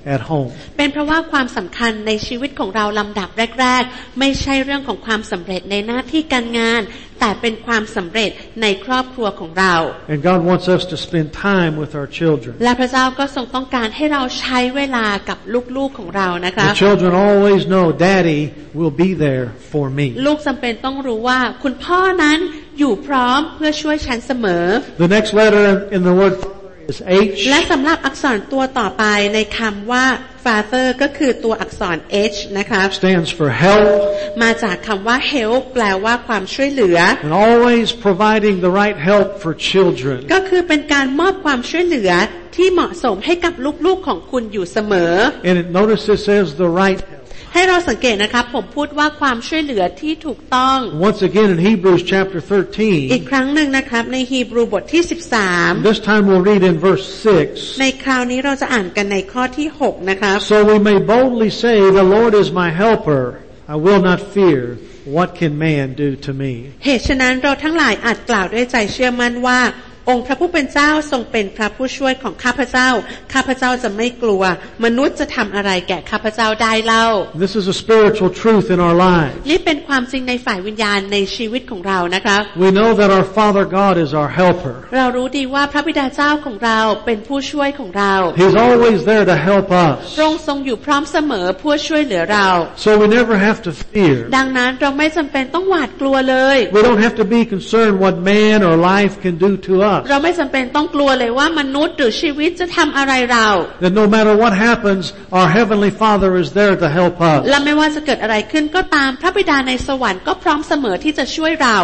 Speaker 2: at home.
Speaker 1: เป็นเพราะว่าความสำคัญในชีวิตของเราลำดับแรกๆไม่ใช่เรื่องของความสำเร็จในหน้าที่การงานแต่เป็นความสำเร็จในครอบครัวของเรา
Speaker 2: And God wants us to spend time with our children.
Speaker 1: และพระเจ้าก็ทรงต้องการให้เราใช้เวลากับลูกๆของเรานะคะ
Speaker 2: The children always know Daddy will be there for me.
Speaker 1: ลูกจำเป็นต้องรู้ว่าคุณพ่อนั้นอยู่พร้อมเพื่อช่วยฉันเสมอ
Speaker 2: The next letter in the word Father is H.
Speaker 1: และสำหรับอักษรตัวต่อไปในคำว่า Father ก็คือตัวอักษร H นะคะ
Speaker 2: Stands for help.
Speaker 1: มาจากคำว่า help แปลว่าความช่วยเหลือ
Speaker 2: And always providing the right help for children.
Speaker 1: ก็คือเป็นการมอบความช่วยเหลือที่เหมาะสมให้กับลูกๆของคุณอยู่เสมอ
Speaker 2: And notice it says the right help.
Speaker 1: ให้เราสังเกตนะครับผมพูดว่าความช่วยเหลือที่ถูกต้อง
Speaker 2: Once again in Hebrews chapter
Speaker 1: อีก
Speaker 2: 13.
Speaker 1: ครั้งหนึ่งนะครับในฮีบรูบทที่
Speaker 2: This time we'll read in verse
Speaker 1: 13ในคราวนี้เราจะอ่านกันในข้อที่6นะครับ
Speaker 2: 6. So we may boldly say, the Lord is my helper. I will not fear. What can man do to me?
Speaker 1: เหตุฉะนั้นเราทั้งหลายอาจกล่าวด้วยใจเชื่อมั่นว่าองค์พระผู้เป็นเจ้าทรงเป็นพระผู้ช่วยของข้าพเจ้าข้าพเจ้าจะไม่กลัวมนุษย์จะทำอะไรแก่ข้าพเจ้าได้เล่า
Speaker 2: This is a spiritual truth in our lives.
Speaker 1: นี่เป็นความจริงในฝ่ายวิญญาณในชีวิตของเรานะคะ
Speaker 2: We know that our Father God is our helper.
Speaker 1: เรารู้ดีว่าพระบิดาเจ้าของเราเป็นผู้ช่วยของเรา
Speaker 2: He's always there to help us.
Speaker 1: พระองค์ทรงอยู่พร้อมเสมอเพื่อช่วยเหลือเรา
Speaker 2: So we never have to fear.
Speaker 1: ดังนั้นเราไม่จำเป็นต้องหวาดกลัวเลย
Speaker 2: We don't have to be concerned what man or life can do to us.
Speaker 1: เราไม่จำเป็นต้องกลัวเลยว่ามนุษย์หรือชีวิตจะทำอะไรเรา
Speaker 2: That no matter what happens, our Heavenly Father is there to help us.
Speaker 1: และไม่ว่าจะเกิดอะไรขึ้นก็ตามพระบิดาในสวรรค์ก็พร้อมเสมอที่จะช่วยเรา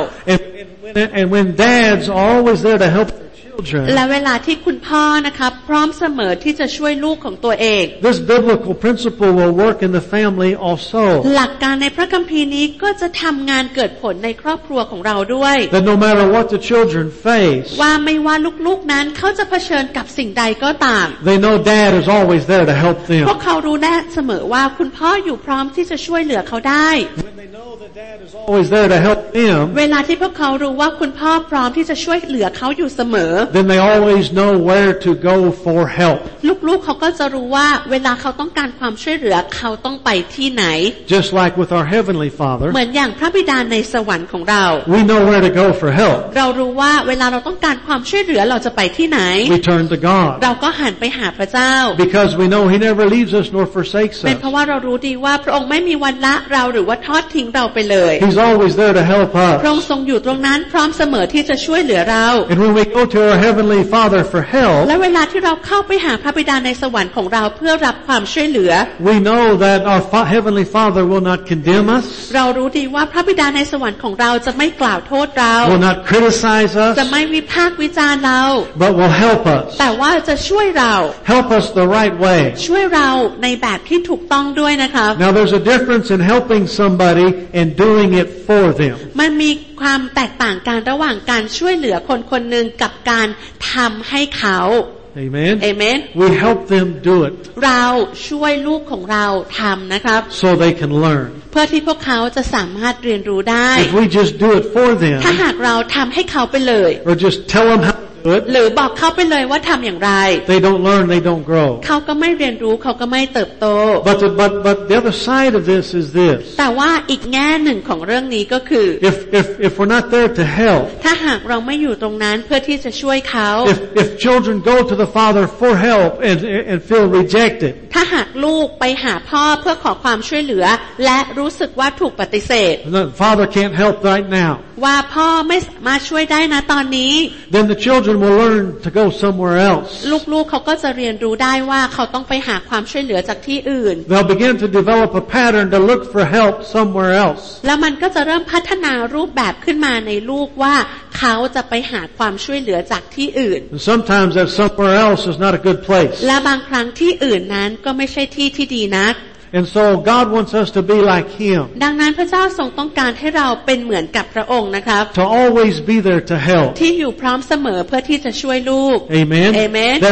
Speaker 2: And when dads are always there to help their children,
Speaker 1: และเวลาที่คุณพ่อนะคะพร้อมเสมอที่จะช่วยลูกของตัวเอง
Speaker 2: this biblical principle will work in the family also.
Speaker 1: หลักการในพระคัมภีร์นี้ก็จะทำงานเกิดผลในครอบครัวของเราด้วย
Speaker 2: That no matter what the children face,
Speaker 1: ว่าไม่ว่าลูกๆนั้นเขาจะเผชิญกับสิ่งใดก็ตาม
Speaker 2: they know Dad is always there to help
Speaker 1: พวก
Speaker 2: them.
Speaker 1: เขารู้แน่เสมอว่าคุณพ่ออยู่พร้อมที่จะช่วยเหลือเขาได้
Speaker 2: When they know that Dad is always there to help them,
Speaker 1: เวลาที่พวกเขารู้ว่าคุณพ่อพร้อมที่จะช่วยเหลือเขาอยู่เสมอ
Speaker 2: then they always know where to go for help.
Speaker 1: ลูกๆเขาก็จะรู้ว่าเวลาเขาต้องการความช่วยเหลือเขาต้องไปที่ไหน
Speaker 2: Just like with our Heavenly Father,
Speaker 1: เหมือนอย่างพระบิดาในสวรรค์ของเรา
Speaker 2: we know where to go for help.
Speaker 1: เรารู้ว่าเวลาเราต้องการความช่วยเหลือเราจะไปที่ไหน
Speaker 2: We turn to God
Speaker 1: เราก็หันไปหาพระเจ้า
Speaker 2: because we know He never leaves us nor forsakes
Speaker 1: เป็นเพ
Speaker 2: us.
Speaker 1: ราะว่าเรารู้ดีว่าพระองค์ไม่มีวันละเราหรือว่าทอดทิ้งเราไปเลย
Speaker 2: He's always there to help
Speaker 1: พระองค์
Speaker 2: us.
Speaker 1: ทรงอยู่ตรงนั้นพร้อมเสมอที่จะช่วยเหลือเรา
Speaker 2: And when we go to our Heavenly Father for help,
Speaker 1: และเวลาที่เราเข้าไปหาพระบิดาในสวรรค์ของเราเพื่อรับความช่วยเหลือ
Speaker 2: we know that our Heavenly Father will not condemn us,
Speaker 1: เรารู้ดีว่าพระบิดาในสวรรค์ของเราจะไม่กล่าวโทษเรา
Speaker 2: will not criticize
Speaker 1: จะ
Speaker 2: us,
Speaker 1: ไม่วิพากษ์วิจารณ์เรา
Speaker 2: but will help us.
Speaker 1: แต่ว่าจะช่วยเรา
Speaker 2: Help us the right way.
Speaker 1: ช่วยเราในแบบที่ถูกต้องด้วยนะคะ
Speaker 2: Now there's a difference in helping somebody and doing it for them.
Speaker 1: มันมีความแตกต่างกันระหว่างการช่วยเหลือคนคนหนึ่งกับการทำให้เขา
Speaker 2: Amen.
Speaker 1: เอเมน
Speaker 2: We help them do it
Speaker 1: เราช่วยลูกของเราทำนะครับ
Speaker 2: so they can learn.
Speaker 1: เพื่อที่พวกเขาจะสามารถเรียนรู้ได้
Speaker 2: If we just do it for them
Speaker 1: ถ้าหากเราทำให้เขาไปเลย
Speaker 2: or just tell them how to do it,
Speaker 1: หรือบอกเขาไปเลยว่าทำอย่างไร
Speaker 2: they don't learn, they don't grow.
Speaker 1: เขาก็ไม่เรียนรู้เขาก็ไม่เติบโต
Speaker 2: But the other side of this is this.
Speaker 1: แต่ว่าอีกแง่หนึ่งของเรื่องนี้ก็คือ
Speaker 2: If we're not there to help,
Speaker 1: ถ้าหากเราไม่อยู่ตรงนั้นเพื่อที่จะช่วยเขา
Speaker 2: if children go to the Father for help and feel rejected,
Speaker 1: ถ้าหากลูกไปหาพ่อเพื่อขอความช่วยเหลือและรู้สึกว่าถูกปฏิเสธ
Speaker 2: the Father can't help right now,
Speaker 1: ว่าพ่อไม่สามารถช่วยได้นะตอนนี้
Speaker 2: then the children will learn to go somewhere else.
Speaker 1: ลูกๆเขาก็จะเรียนรู้ได้ว่าเขาต้องไปหาความช่วยเหลือจากที่อื่น
Speaker 2: They'll begin to develop a pattern to look for help somewhere else.
Speaker 1: แล้วมันก็จะเริ่มพัฒนารูปแบบขึ้นมาในลูกว่าเขาจะไปหาความช่วยเหลือจากที่อื่น
Speaker 2: And sometimes that somewhere else is not a good place.
Speaker 1: และบางครั้งที่อื่นนั้นก็ไม่ใช่ที่ที่ดีนัก
Speaker 2: And so God wants us to be like Him,
Speaker 1: ดังนั้นพระเจ้าทรงต้องการให้เราเป็นเหมือนกับพระองค์นะครับ
Speaker 2: to always be there to help.
Speaker 1: ที่อยู่พร้อมเสมอเพื่อที่จะช่วยลูก
Speaker 2: Amen.
Speaker 1: Amen.
Speaker 2: That may not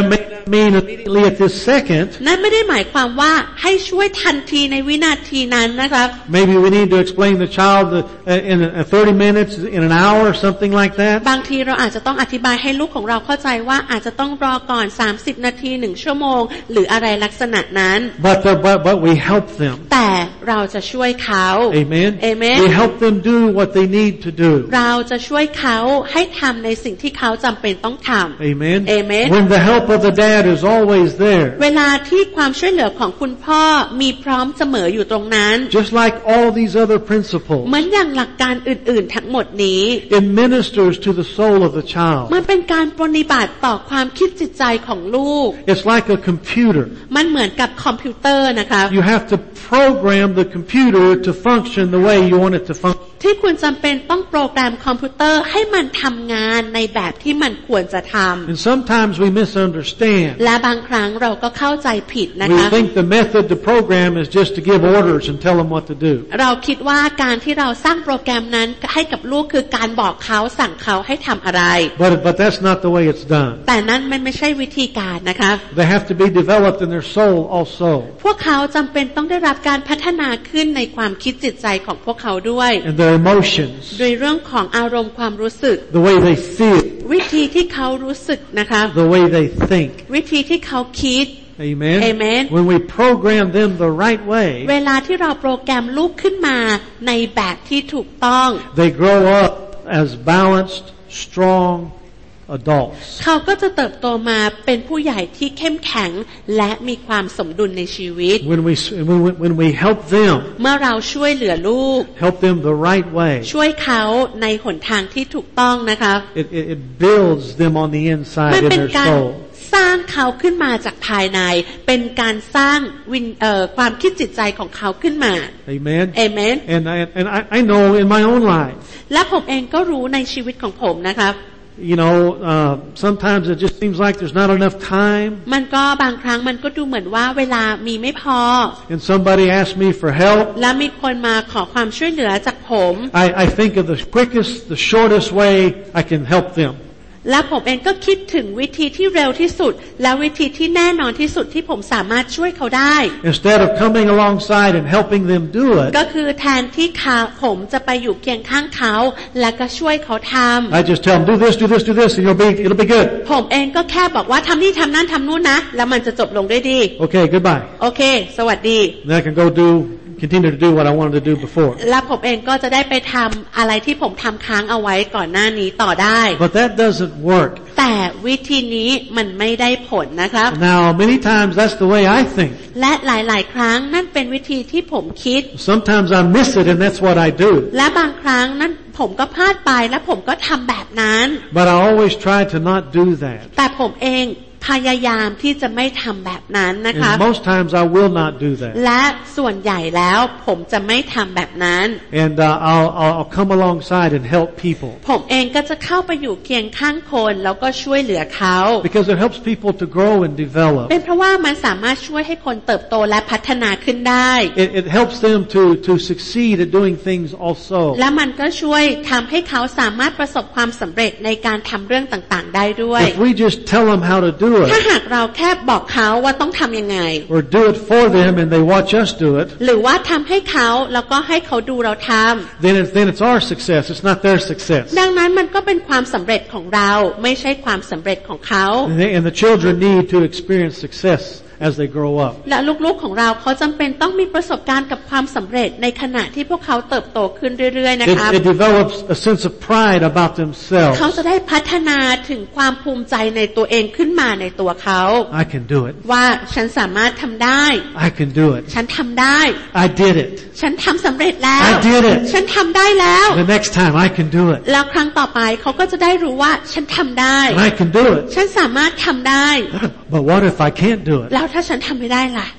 Speaker 2: mean immediately at this second.
Speaker 1: นั่นไม่ได้หมายความว่าให้ช่วยทันทีในวินาทีนั้นนะครับ
Speaker 2: Maybe we need to explain the child in 30 minutes, in an hour, something like that.
Speaker 1: บางทีเราอาจจะต้องอธิบายให้ลูกของเราเข้าใจว่าอาจจะต้องรอก่อน30นาที1ชั่วโมงหรืออะไรลักษณะนั้น
Speaker 2: But we help them.
Speaker 1: แต่เราจะช่วยเขา
Speaker 2: Amen.
Speaker 1: Amen.
Speaker 2: We help them do what they need to do.
Speaker 1: เราจะช่วยเขาให้ทำในสิ่งที่เขาจำเป็นต้องทำ
Speaker 2: Amen.
Speaker 1: Amen.
Speaker 2: When the help of the dad is always there.
Speaker 1: เวลาที่ความช่วยเหลือของคุณพ่อมีพร้อมเสมออยู่ตรงนั้น
Speaker 2: Just like all these other principles.
Speaker 1: เหมือนอย่างหลักการอื่นๆทั้งหมดนี้
Speaker 2: It ministers to the soul of the child.
Speaker 1: มันเป็นการปฏิบัติต่อความคิดจิตใจของลูก
Speaker 2: It's like a computer.
Speaker 1: มันเหมือนกับคอมพิวเตอร์นะคะ
Speaker 2: You have to program the computer to function the way you want it to function.
Speaker 1: ที่คุณจำเป็นต้องโปรแกรมคอมพิวเตอร์ให้มันทำงานในแบบที่มันควรจะทำ
Speaker 2: And sometimes we misunderstand.
Speaker 1: และบางครั้งเราก็เข้าใจผิดนะคะ
Speaker 2: We think the method to program is just to give orders and tell them what to do.
Speaker 1: เราคิดว่าการที่เราสร้างโปรแกรมนั้นให้กับลูกคือการบอกเขาสั่งเขาให้ทำอะไร
Speaker 2: But that's not the way it's done.
Speaker 1: แต่นั้นมันไม่ใช่วิธีการนะคะ
Speaker 2: They have to be developed in their soul also.
Speaker 1: พวกเขาจำเป็นต้องได้รับการพัฒนาขึ้นในความคิดจิตใจของพวกเขาด้วย
Speaker 2: And their emotions.
Speaker 1: โดยเรื่องของอารมณ์ความรู้สึก
Speaker 2: The way they feel.
Speaker 1: วิธีที่เขารู้สึกนะคะ
Speaker 2: The way they think.
Speaker 1: วิธีที่เขาคิด
Speaker 2: Amen.
Speaker 1: Amen.
Speaker 2: When we program them the right way.
Speaker 1: เวลาที่เราโปรแกรมลูกขึ้นมาในแบบที่ถูกต้อง
Speaker 2: They grow up as balanced, strong adults.
Speaker 1: เขาก็จะเติบโตมาเป็นผู้ใหญ่ที่เข้มแข็งและมีความสมดุลในชีวิต
Speaker 2: When we help them.
Speaker 1: เมื่อเราช่วยเหลือลูก
Speaker 2: Help them the right way.
Speaker 1: ช่วยเขาในหนทางที่ถูกต้องนะคะ
Speaker 2: It builds them on the inside
Speaker 1: มัน
Speaker 2: in
Speaker 1: เป็น
Speaker 2: their
Speaker 1: การ
Speaker 2: soul.
Speaker 1: สร้างเขาขึ้นมาจากภายในเป็นการสร้างความคิดจิตใจของเขาขึ้นมา
Speaker 2: Amen.
Speaker 1: Amen.
Speaker 2: And I know in my own life.
Speaker 1: และผมเองก็รู้ในชีวิตของผมนะครับ
Speaker 2: You know, sometimes it just seems like there's not enough time.
Speaker 1: มันก็บางครั้งมันก็ดูเหมือนว่าเวลามีไม่พอ
Speaker 2: And somebody asks me for help.
Speaker 1: และมีคนมาขอความช่วยเหลือจากผม
Speaker 2: I think of the quickest, the shortest way I can help them.
Speaker 1: และผมเองก็คิดถึงวิธีที่เร็วที่สุดและวิธีที่แน่นอนที่สุดที่ผมสามารถช่วยเขาได้
Speaker 2: Instead of coming alongside and helping them do it.
Speaker 1: ก็คือแทนที่ผมจะไปอยู่เคียงข้างเขาและก็ช่วยเขาทำ
Speaker 2: I just tell them, do this, and it'll be good.
Speaker 1: ผมเองก็แค่บอกว่าทำนี่ทำนั่นทำนู่นนะแล้วมันจะจบลงได้ดี
Speaker 2: Okay, goodbye.
Speaker 1: โอเคสวัสดี
Speaker 2: Then I can continue to do what I wanted to do before.
Speaker 1: และผมเองก็จะได้ไปทำอะไรที่ผมทำค้างเอาไว้ก่อนหน้านี้ต่อได้
Speaker 2: But that doesn't work.
Speaker 1: แต่วิธีนี้มันไม่ได้ผลนะครับ
Speaker 2: Now, many times that's the way I think.
Speaker 1: และหลายๆ ครั้งนั่นเป็นวิธีที่ผมคิด
Speaker 2: Sometimes I miss it and that's what I do.
Speaker 1: และบางครั้งนั้นผมก็พลาดไปและผมก็ทำแบบนั้น
Speaker 2: But I always try to not do that.
Speaker 1: แต่ผมเองพยายามที่จะไม่ทำแบบนั้นนะคะ
Speaker 2: And most times I will not do that.
Speaker 1: และส่วนใหญ่แล้วผมจะไม่ทำแบบนั้น
Speaker 2: And I'll come alongside and help people.
Speaker 1: ผมเองก็จะเข้าไปอยู่เคียงข้างคนแล้วก็ช่วยเหลือเขา
Speaker 2: Because it helps people to grow and develop.
Speaker 1: เป็นเพราะว่ามันสามารถช่วยให้คนเติบโตและพัฒนาขึ้นได้
Speaker 2: It helps them to succeed at doing things also.
Speaker 1: และมันก็ช่วยทำให้เขาสามารถประสบความสำเร็จในการทำเรื่องต่างๆได้ด้วย
Speaker 2: If we just tell them how to do
Speaker 1: ถ้า
Speaker 2: it,
Speaker 1: หากเราแค่บอกเขาว่าต้องทำยังไง
Speaker 2: or do it for them and they watch us do it,
Speaker 1: หรือว่าทำให้เขาแล้วก็ให้เขาดูเราทำ
Speaker 2: then it's our success. It's not their success.
Speaker 1: ดังนั้นมันก็เป็นความสำเร็จของเราไม่ใช่ความสำเร็จของเขา
Speaker 2: And the children need to experience success as they grow up.
Speaker 1: และลูกๆของเราเขาจำเป็นต้องมีประสบการณ์กับความสำเร็จในขณะที่พวกเขาเติบโตขึ้นเรื่อยๆนะครับ
Speaker 2: It develops a sense of pride about themselves.
Speaker 1: เขาจะได้พัฒนาถึงความภูมิใจในตัวเองขึ้นมาในตัวเขา
Speaker 2: I can do it.
Speaker 1: ว่าฉันสามารถทำได้
Speaker 2: I can do it.
Speaker 1: ฉันทำได้
Speaker 2: I did it.
Speaker 1: ฉันทำสำเร็จแล้ว
Speaker 2: I did it.
Speaker 1: ฉันทำได้แล้ว
Speaker 2: The next time I can do it.
Speaker 1: แล้วครั้งต่อไปเขาก็จะได้รู้ว่าฉันทำได้
Speaker 2: I can do it.
Speaker 1: ฉันสามารถทำได้
Speaker 2: But what if I can't do it?
Speaker 1: แล้วถ้าฉันทำไม่ได้ล่ะ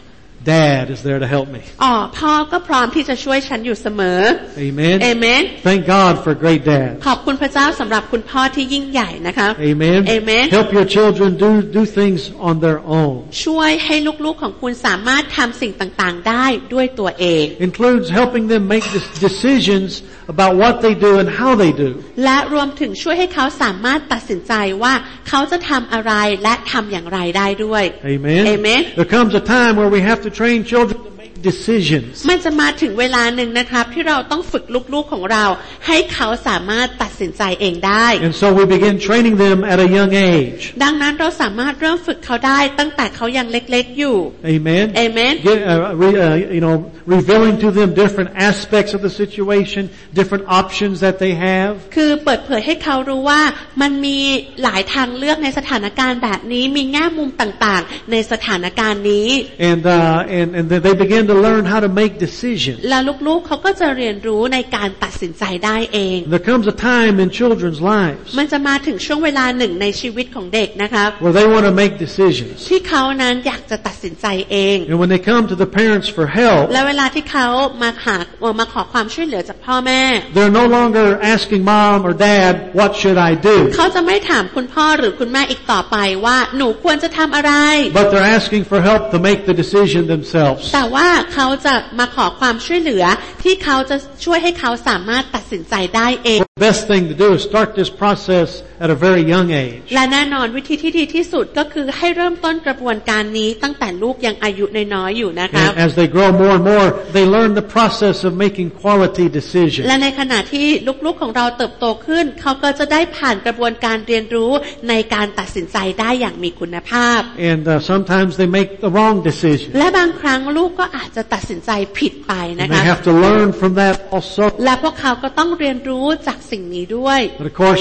Speaker 2: Dad is there to help me.
Speaker 1: พ่อก็พร้อมที่จะช่วยฉันอยู่เสมอ
Speaker 2: Amen.
Speaker 1: Amen.
Speaker 2: Thank God for great dads.
Speaker 1: ขอบคุณพระเจ้าสำหรับคุณพ่อที่ยิ่งใหญ่นะครับ
Speaker 2: Amen.
Speaker 1: Amen.
Speaker 2: Help your children do things on their own.
Speaker 1: ช่วยให้ลูกๆของคุณสามารถทำสิ่งต่างๆได้ด้วยตัวเอง
Speaker 2: Includes helping them make decisions about what they do and how they do.
Speaker 1: และรวมถึงช่วยให้เขาสามารถตัดสินใจว่าเขาจะทำอะไรและทำอย่างไรได้ด้วย
Speaker 2: Amen.
Speaker 1: Amen.
Speaker 2: There comes a time where we have to train children to make decisions.
Speaker 1: มันจะมาถึงเวลาหนึ่งนะครับที่เราต้องฝึกลูกๆของเราให้เขาสามารถตัดสินใจเองได้
Speaker 2: And so we begin training them at a young age.
Speaker 1: ดังนั้นเราสามารถเริ่มฝึกเขาได้ตั้งแต่เขายังเล็กๆอยู่
Speaker 2: Amen.
Speaker 1: Amen.
Speaker 2: Revealing to them different aspects of the situation, different options that they have.
Speaker 1: คือเปิดเผยให้เขารู้ว่ามันมีหลายทางเลือกในสถานการณ์แบบนี้มีแง่มุมต่างๆในสถานการณ์นี้
Speaker 2: And they begin to learn how to make decisions.
Speaker 1: แล้วลูกๆเขาก็จะเรียนรู้ในการตัดสินใจได้เอง
Speaker 2: There comes a time in children's lives
Speaker 1: มันจะมาถึงช่วงเวลาหนึ่งในชีวิตของเด็กนะครับ
Speaker 2: where they want to make decisions.
Speaker 1: ที่เขานั้นอยากจะตัดสินใจเอง
Speaker 2: And when they come to the parents for help,
Speaker 1: และเวลาที่เขามาขอความช่วยเหลือจากพ่อแม่
Speaker 2: they're no longer asking mom or dad, what should I do?
Speaker 1: เขาจะไม่ถามคุณพ่อหรือคุณแม่อีกต่อไปว่าหนูควรจะทำอะไร
Speaker 2: But they're asking for help to make the decision themselves.
Speaker 1: แต่ว่าเขาจะมาขอความช่วยเหลือที่เขาจะช่วยให้เขาสามารถตัดสินใจได้เอง
Speaker 2: The best thing to do is start this process at a very young age.
Speaker 1: และแน่นอนวิธีที่ดีที่สุดก็คือให้เริ่มต้นกระบวนการนี้ตั้งแต่ลูกยังอายุน้อยๆอยู่นะครับ
Speaker 2: And as they grow more and more, they learn the process of making quality decisions.
Speaker 1: และในขณะที่ลูกๆของเราเติบโตขึ้นเขาก็จะได้ผ่านกระบวนการเรียนรู้ในการตัดสินใจได้อย่างมีคุณภาพ
Speaker 2: And sometimes they make the wrong decision.
Speaker 1: และบางครั้งลูกก็อาจจะตัดสินใจผิดไปนะ
Speaker 2: And
Speaker 1: คะ
Speaker 2: they have to learn from that also.
Speaker 1: และพวกเขาก็ต้องเรียนรู้จากสิ่งนี้ด้วย
Speaker 2: But of course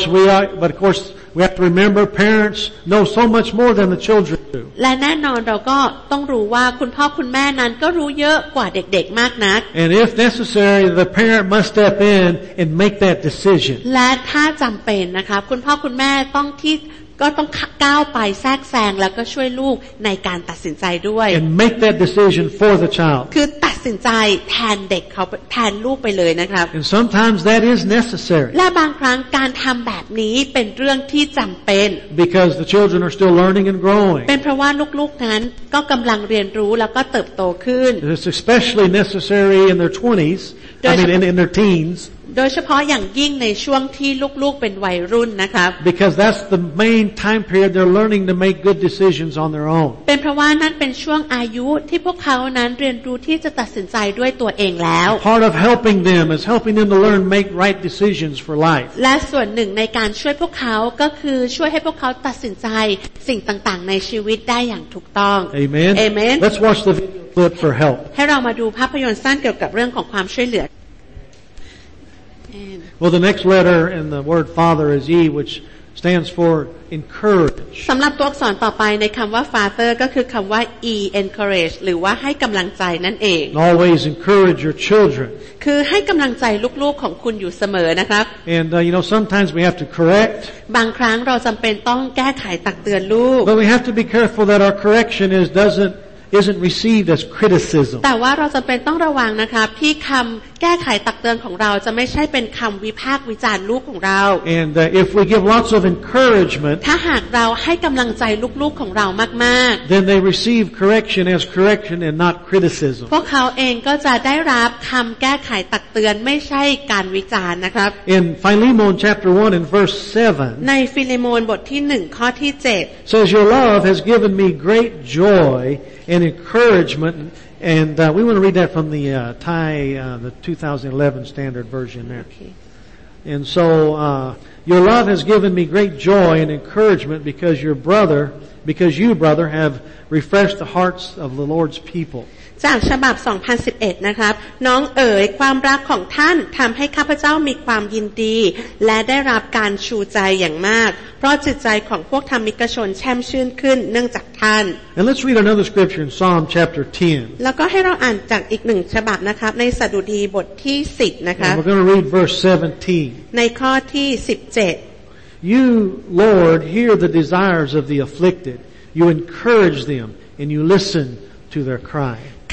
Speaker 2: we have to remember parents know so much more than the children do.
Speaker 1: และแน่นอนเราก็ต้องรู้ว่าคุณพ่อคุณแม่นั้นก็รู้เยอะกว่าเด็กๆมากนัก
Speaker 2: And if necessary, the parent must step in and make that decision.
Speaker 1: และถ้าจำเป็นนะคะคุณพ่อคุณแม่ต้องก้าวไปแทรกแซงแล้วก็ช่วยลูกในการตัดสินใจด้วย
Speaker 2: And make that decision for the child.
Speaker 1: คือตัดสินใจแทนเด็กเขาแทนลูกไปเลยนะครับ
Speaker 2: And sometimes that is necessary.
Speaker 1: และบางครั้งการทำแบบนี้เป็นเรื่องที่จำเป็น
Speaker 2: Because the children are still learning and growing.
Speaker 1: เป็นเพราะว่าลูกๆนั้นก็กำลังเรียนรู้แล้วก็เติบโตขึ้น
Speaker 2: It's especially necessary in their 20s, in their teens.
Speaker 1: โดยเฉพาะอย่างยิ่งในช่วงที่ลูกๆเป็นวัยรุ่นนะครับ
Speaker 2: Because that's the main time period they're learning to make good decisions on their own.
Speaker 1: เป็นเพราะว่านั่นเป็นช่วงอายุที่พวกเขานั้นเรียนรู้ที่จะตัดสินใจด้วยตัวเองแล้ว
Speaker 2: Part of helping them is helping them to learn make right decisions for life.
Speaker 1: และส่วนหนึ่งในการช่วยพวกเขาก็คือช่วยให้พวกเขาตัดสินใจสิ่งต่างๆในชีวิตได้อย่างถูกต้อง
Speaker 2: Amen.
Speaker 1: Amen.
Speaker 2: Let's watch the video clip for help.
Speaker 1: ให้เรามาดูภาพยนตร์สั้นเกี่ยวกับเรื่องของความช่วยเหลือ
Speaker 2: Well, the next letter in the word Father is E, which stands for encourage.
Speaker 1: สำหรับตัวอักษรต่อไปในคำว่า father ก็คือคำว่า e encourage หรือว่าให้กำลังใจนั่นเอง
Speaker 2: Always encourage your children.
Speaker 1: คือให้กำลังใจลูกๆของคุณอยู่เสมอนะครับ
Speaker 2: And sometimes we have to correct.
Speaker 1: บางครั้งเราจำเป็นต้องแก้ไขตักเตือนลูก
Speaker 2: But we have to be careful that our correction isn't received as criticism.
Speaker 1: แต่ว่าเราจำเป็นต้องระวังนะครับที่คำแก้ไขตักเตือนของเราจะไม่ใช่เป็นคำวิพากษ์วิจารณ์ลูกของเรา
Speaker 2: And if we give lots of encouragement,
Speaker 1: ถ้าหากเราให้กำลังใจลูกๆของเรามากๆ
Speaker 2: then they receive correction as correction and not criticism.
Speaker 1: พวกเขาเองก็จะได้รับคำแก้ไขตักเตือนไม่ใช่การวิจารณ์นะครับ
Speaker 2: In Philemon chapter 1 and verse 7,
Speaker 1: ในฟิเลโมนบทที่1ข้อที่7
Speaker 2: says, Your love has given me great joy and encouragement. And we want to read that from the the 2011 Standard Version there.
Speaker 1: Okay.
Speaker 2: And so, your love has given me great joy and encouragement because you, brother, have refreshed the hearts of the Lord's people.
Speaker 1: จากฉบับ 2011 นะครับน้องเอ๋ยความรักของท่านทำให้ข้าพเจ้ามีความยินดีและได้รับการชูใจอย่างมากเพราะจิตใจของพวกธรรมิกชนแช่มชื่นขึ้นเนื่องจากท่าน
Speaker 2: And let's read another scripture in Psalm chapter 10.
Speaker 1: แล้วก็ให้เราอ่านจากอีกหนึ่งฉบับนะครับในสดุดีบทที่10นะครับ
Speaker 2: And we're going to read verse 17.
Speaker 1: ในข้อที่17
Speaker 2: You, Lord, hear the desires of the afflicted. You encourage them and you listen to their cry.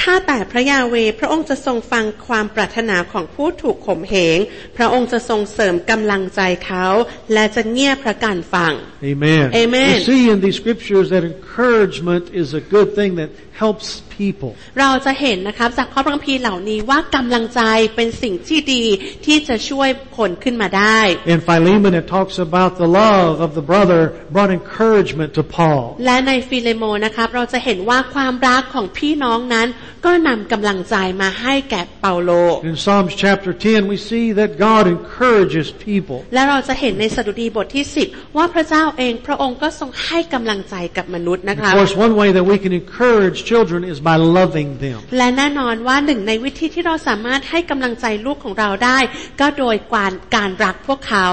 Speaker 1: ข้าแต่พระยาเวห์พระองค์จะทรงฟังความปรารถนาของผู้ถูกข่มเหงพระองค์จะทรงเสริมกำลังใจเขาและจะเงี่ยพระการฟัง
Speaker 2: Amen.
Speaker 1: Amen.
Speaker 2: We see in these scriptures that encouragement is a good thing that helps people.
Speaker 1: เราจะเห็นนะครับจากข้อพระคัมภีร์เหล่านี้ว่ากำลังใจเป็นสิ่งที่ดีที่จะช่วยคนขึ้นมาได้
Speaker 2: In Philemon it talks about the love of the brother brought encouragement to Paul.
Speaker 1: และในฟิเลโมนนะครับเราจะเห็นว่าความรักของพี่น้องนั้นก็นำกำลังใจมาให้แก่เปาโล
Speaker 2: In Psalms chapter 10 we see that God encourages people.
Speaker 1: และเราจะเห็นในสดุดีบทที่10ว่าพระเจ้าเองพระองค์ก็ทรงให้กำลังใจกับมนุษย์นะคะ
Speaker 2: Of course, one way that we can encourage children is by loving them.
Speaker 1: และแน่นอนว่าหนึ่งในวิธีที่เราสามารถให้กำลังใจลูกของเราได้ก็โดยการรักพวกเขา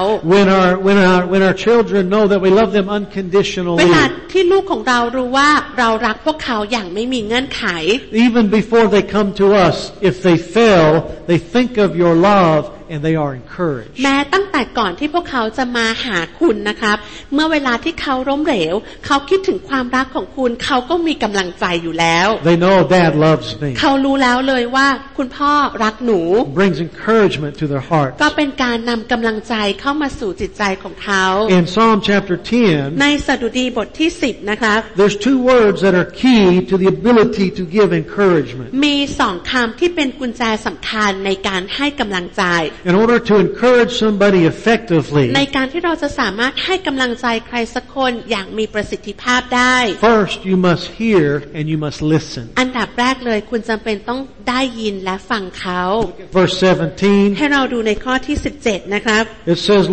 Speaker 2: When our children know that we love them
Speaker 1: เว
Speaker 2: unconditionally,
Speaker 1: ลาที่ลูกของเรารู้ว่าเรารักพวกเขาอย่างไม่มีเงื่อนไข
Speaker 2: even before they come to us, if they fail, they think of your love and they are encouraged.
Speaker 1: แม้ตั้งแต่ก่อนที่พวกเขาจะมาหาคุณนะครับเมื่อเวลาที่เขาล้มเหลวเขาคิดถึงความรักของคุณเขาก็มีกำลังใจอยู่แล้ว
Speaker 2: They know Dad loves me.
Speaker 1: เขารู้แล้วเลยว่าคุณพ่อรักหนู
Speaker 2: Brings encouragement to their heart.
Speaker 1: ก็เป็นการนำกำลังใจเข้ามาสู่จิตใจของเขา
Speaker 2: In Psalm chapter 10,
Speaker 1: ในสดุดีบทที่10นะครับ
Speaker 2: there's two words that are key to the ability to give encouragement.
Speaker 1: มีสองคำที่เป็นกุญแจสำคัญในการให้กำลังใจ
Speaker 2: In order to encourage somebody effectively,
Speaker 1: ในการที่เราจะสามารถให้กำลังใจใครสักคนอย่างมีประสิทธิภาพได้
Speaker 2: first you must hear and you must listen.
Speaker 1: อันดับแรกเลยคุณจำเป็นต้องได้ยินและฟังเขา
Speaker 2: Verse 17,
Speaker 1: ให้เราดูในข้อที่17นะครับ
Speaker 2: it says,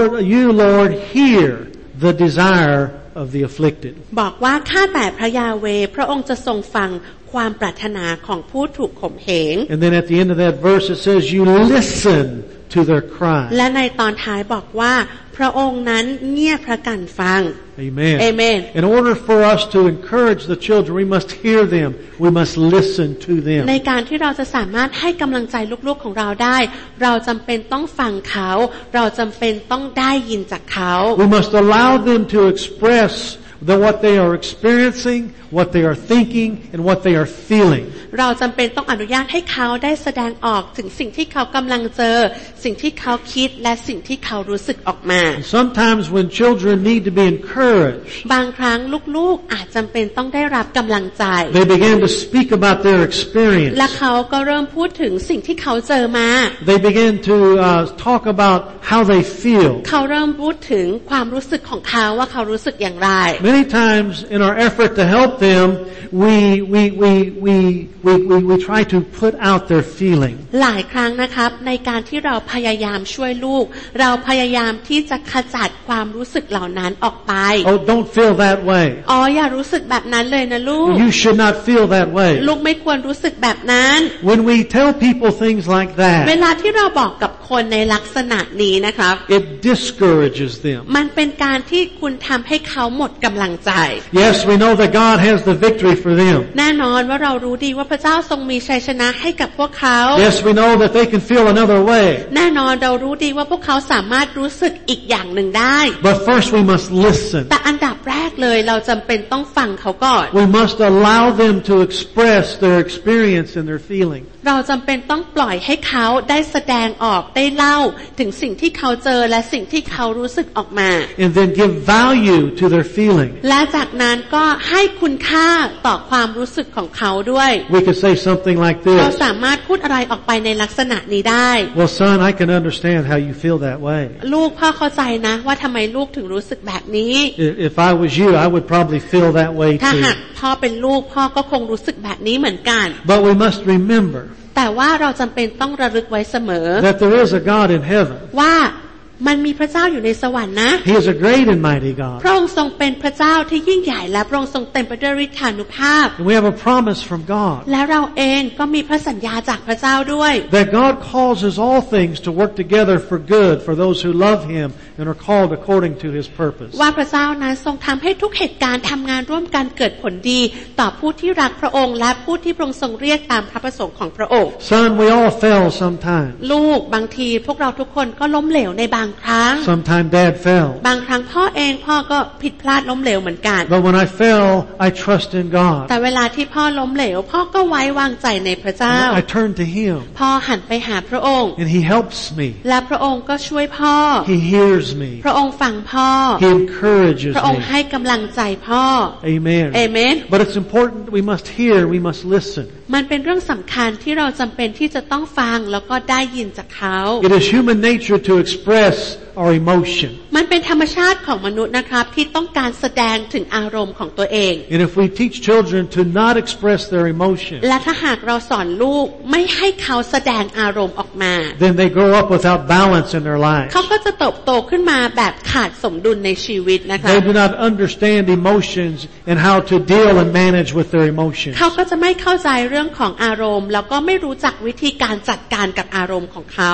Speaker 2: Lord, hear the desire of the afflicted.
Speaker 1: บอกว่าข้าแต่พระยาเวห์พระองค์จะทรงฟังความปรารถนาของผู้ถูกข่มเหง
Speaker 2: And then at the end of that verse it says, you listen to their cry.
Speaker 1: และในตอนท้ายบอกว่าพระองค์นั้นเงี่ยพระกันฟัง
Speaker 2: Amen.
Speaker 1: Amen.
Speaker 2: In order for us to encourage the children, we must hear them. We must listen to
Speaker 1: ใน
Speaker 2: them.
Speaker 1: การที่เราจะสามารถให้กำลังใจลูกๆของเราได้เราจำเป็นต้องฟังเขาเราจำเป็นต้องได้ยินจากเขา
Speaker 2: We must allow them to express what they are experiencing, what they are thinking, and what they are feeling.
Speaker 1: เราจำเป็นต้องอนุญาตให้เขาได้แสดงออกถึงสิ่งที่เขากำลังเจอสิ่งที่เขาคิดและสิ่งที่เขารู้สึกออกมา
Speaker 2: Sometimes when children need to be encouraged,
Speaker 1: บางครั้งลูกๆอาจจำเป็นต้องได้รับกำลังใจ
Speaker 2: they begin to speak about their experience.
Speaker 1: และเขาก็เริ่มพูดถึงสิ่งที่เขาเจอมา
Speaker 2: They begin to talk about how they feel.
Speaker 1: เขาเริ่มพูดถึงความรู้สึกของเขาว่าเขารู้สึกอย่างไร
Speaker 2: Many times in our effort to help them, we try to put out their feeling.
Speaker 1: หลายครั้งนะครับในการที่เราพยายามช่วยลูกเราพยายามที่จะขจัดความรู้สึกเหล่านั้นออกไป
Speaker 2: Oh, don't feel that way.
Speaker 1: อ๋ออย่ารู้สึกแบบนั้นเลยนะลูก
Speaker 2: You should not feel that way.
Speaker 1: ลูกไม่ควรรู้สึกแบบนั้น
Speaker 2: When we tell people things like
Speaker 1: เว
Speaker 2: that,
Speaker 1: ลาที่เราบอกกับคนในลักษณะนี้นะครับ
Speaker 2: it discourages them.
Speaker 1: มันเป็นการที่คุณทำให้เขาหมดกำลังใจ
Speaker 2: Yes, we know that God has the victory for them.
Speaker 1: แน่นอนว่าเรารู้ดีว่าพระเจ้าทรงมีชัยชนะให้กับพวกเขา
Speaker 2: Yes, we know that they can feel another way.
Speaker 1: แน่นอนเรารู้ดีว่าพวกเขาสามารถรู้สึกอีกอย่างหนึ่งได้
Speaker 2: But first we must listen.
Speaker 1: แต่อันดับแรกเลยเราจำเป็นต้องฟังเขาก่อน
Speaker 2: We must allow them to express their experience and their feeling.
Speaker 1: เราจำเป็นต้องปล่อยให้เขาได้แสดงออกได้เล่าถึงสิ่งที่เขาเจอและสิ่งที่เขารู้สึกออกมา
Speaker 2: And then give value to their feeling.
Speaker 1: และจากนั้นก็ให้คุณค่าต่อความรู้สึกของเขาด้วย
Speaker 2: We could say something like
Speaker 1: เรา
Speaker 2: this.
Speaker 1: สามารถพูดอะไรออกไปในลักษณะนี้ได้
Speaker 2: Well, son, I can understand how you feel that way.
Speaker 1: ลูกพ่อเข้าใจนะว่าทำไมลูกถึงรู้สึกแบบนี้
Speaker 2: If I was you, I would probably feel that way
Speaker 1: ถ้าหาก
Speaker 2: too.
Speaker 1: พ่อเป็นลูกพ่อก็คงรู้สึกแบบนี้เหมือนกัน
Speaker 2: But we must remember
Speaker 1: แต่ว่าเราจำเป็นต้องระลึกไว้เสมอ
Speaker 2: that there is a God in heaven.
Speaker 1: ว่ามันมีพระเจ้าอยู่ในสวรรค์นะ
Speaker 2: He is a great and mighty
Speaker 1: พ
Speaker 2: God.
Speaker 1: ระองค์ทรงเป็นพระเจ้าที่ยิ่งใหญ่และพระองค์ทรงเต็มไปด้วยฤทธานุภาพ
Speaker 2: And we have a promise from God
Speaker 1: และเราเองก็มีพระสัญญาจากพระเจ้าด้วย
Speaker 2: that God causes all things to work together for good for those who love Him and are called according to His purpose.
Speaker 1: ว่าพระเจ้านั้นทรงทำให้ทุกเหตุการณ์ทำงานร่วมกันเกิดผลดีต่อผู้ที่รักพระองค์และผู้ที่พระองค์ทรงเรียกตามพระประสงค์ของพระองค์
Speaker 2: Son, we all fail sometimes.
Speaker 1: ลูกบางทีพวกเราทุกคนก็ล้มเหลวในบางางครั้ง
Speaker 2: Sometimes Dad fell.
Speaker 1: บางครั้งพ่อก็ผิดพลาดล้มเหลวเหมือนกัน
Speaker 2: But when I fell, I trust in God.
Speaker 1: แต่เวลาที่พ่อล้มเหลวพ่อก็ไว้วางใจในพระเจ้า
Speaker 2: I turn to Him.
Speaker 1: พ่อหันไปหาพระองค์
Speaker 2: And He helps me.
Speaker 1: และพระองค์ก็ช่วยพ่อ
Speaker 2: He hears me.
Speaker 1: พระองค์ฟังพ่อ
Speaker 2: He encourages
Speaker 1: พระองค์
Speaker 2: me.
Speaker 1: ให้กำลังใจพ่อ
Speaker 2: Amen.
Speaker 1: เอเมน
Speaker 2: But it's important we must hear, we must listen.
Speaker 1: มันเป็นเรื่องสำคัญที่เราจำเป็นที่จะต้องฟังแล้วก็ได้ยินจากเขา
Speaker 2: It is human nature to express our emotion.
Speaker 1: มันเป็นธรรมชาติของมนุษย์นะครับที่ต้องการแสดงถึงอารมณ์ของตัวเอง
Speaker 2: And if we teach children to not express their emotion,
Speaker 1: และถ้าหากเราสอนลูกไม่ให้เขาแสดงอารมณ์ออกมา
Speaker 2: then they grow up without balance in their lives.
Speaker 1: เขาก็จะเติบโตขึ้นมาแบบขาดสมดุลในชีวิตนะคะ
Speaker 2: They do not understand emotions and how to deal and manage with their emotions.
Speaker 1: เขาก็จะไม่เข้าใจเรื่องของอารมณ์แล้วก็ไม่รู้จักวิธีการจัดการกับอารมณ์ของเขา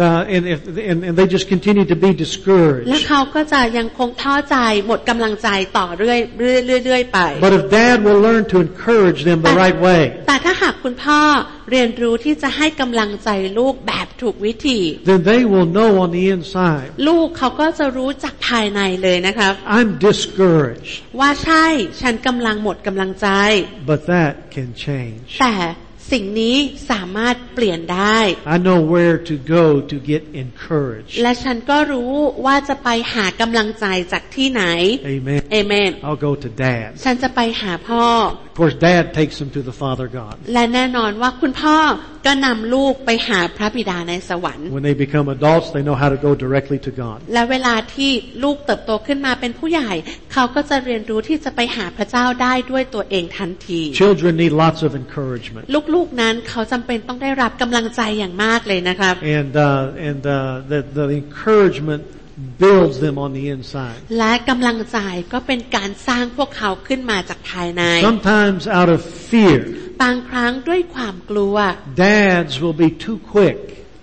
Speaker 2: And they just continue to be
Speaker 1: และ
Speaker 2: discouraged.
Speaker 1: เขาก็จะยังคงท้อใจหมดกำลังใจต่อเรื่อยไป
Speaker 2: But if Dad will learn to encourage them the right way,
Speaker 1: แต่ถ้าหากคุณพ่อเรียนรู้ที่จะให้กำลังใจลูกแบบถูกวิธี
Speaker 2: then they will know on the inside,
Speaker 1: ลูกเขาก็จะรู้จากภายในเลยนะครับ
Speaker 2: I'm discouraged.
Speaker 1: ว่าใช่ฉันกำลังหมดกำลังใจ
Speaker 2: But that can change.
Speaker 1: แต่สิ่งนี้สามารถเปลี่ยนได้
Speaker 2: I know where to go to get encouraged.
Speaker 1: และฉันก็รู้ว่าจะไปหากำลังใจจากที่ไหน
Speaker 2: Amen.
Speaker 1: เอเมน
Speaker 2: I'll go to Dad.
Speaker 1: ฉันจะไปหาพ่อ
Speaker 2: Of course, Dad takes them to the Father God.
Speaker 1: และแน่นอนว่าคุณพ่อก็นำลูกไปหาพระบิดาในสวรรค์
Speaker 2: When they become adults, they know how to go directly to God.
Speaker 1: และเวลาที่ลูกเติบโตขึ้นมาเป็นผู้ใหญ่เขาก็จะเรียนรู้ที่จะไปหาพระเจ้าได้ด้วยตัวเองทันที
Speaker 2: Children need lots of encouragement.
Speaker 1: ลูกๆนั้นเขาจำเป็นต้องได้รับกำลังใจอย่างมากเลยนะครับ
Speaker 2: And the encouragement builds them on the inside.
Speaker 1: และกำลังใจก็เป็นการสร้างพวกเขาขึ้นมาจากภายใน
Speaker 2: Sometimes out of fear,
Speaker 1: บางครั้งด้วยความกลัว
Speaker 2: dads will be too quick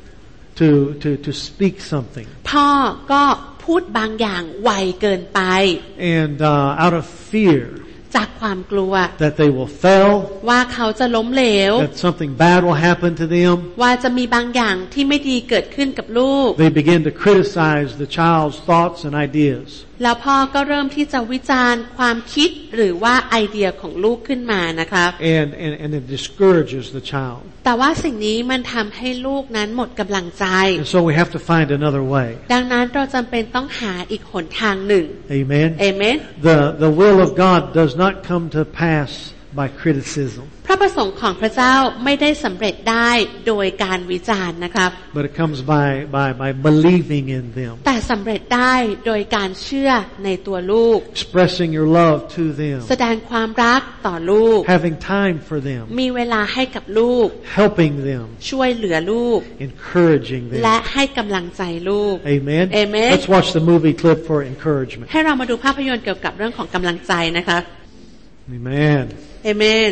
Speaker 2: to speak something.
Speaker 1: พ่อก็พูดบางอย่างไวเกินไป
Speaker 2: And out of fear
Speaker 1: จากความกลัว
Speaker 2: that they will fail,
Speaker 1: ว่าเขาจะล้มเหลว
Speaker 2: that something bad will happen to them,
Speaker 1: ว่าจะมีบางอย่างที่ไม่ดีเกิดขึ้นกับลูก
Speaker 2: they begin to criticize the child's thoughts and ideas.
Speaker 1: แล้วพ่อก็เริ่มที่จะวิจารณ์ความคิดหรือว่าไอเดียของลูกขึ้นมานะครับ
Speaker 2: And it discourages the child.
Speaker 1: แต่ว่าสิ่งนี้มันทำให้ลูกนั้นหมดกำลังใจ
Speaker 2: And so we have to find another way.
Speaker 1: ดังนั้นเราจำเป็นต้องหาอีกหนทางหนึ่ง
Speaker 2: Amen.
Speaker 1: เอเมน
Speaker 2: The will of God does not come to pass by criticism,
Speaker 1: พระประสงค์ของพระเจ้าไม่ได้สำเร็จได้โดยการวิจารณ์นะครับ
Speaker 2: but it comes by believing in them,
Speaker 1: แต่สำเร็จได้โดยการเชื่อในตัวลูก
Speaker 2: expressing your love to them,
Speaker 1: แสดงความรักต่อลูก
Speaker 2: having time for them,
Speaker 1: มีเวลาให้กับลูก
Speaker 2: helping them,
Speaker 1: ช่วยเหลือลูก
Speaker 2: encouraging
Speaker 1: และ
Speaker 2: them.
Speaker 1: ให้กำลังใจลูก
Speaker 2: Amen.
Speaker 1: Amen.
Speaker 2: Let's watch the movie clip for encouragement.
Speaker 1: ให้เรามาดูภาพยนตร์เกี่ยวกับเรื่องของกำลังใจนะคะ
Speaker 2: Amen.
Speaker 1: เอเมน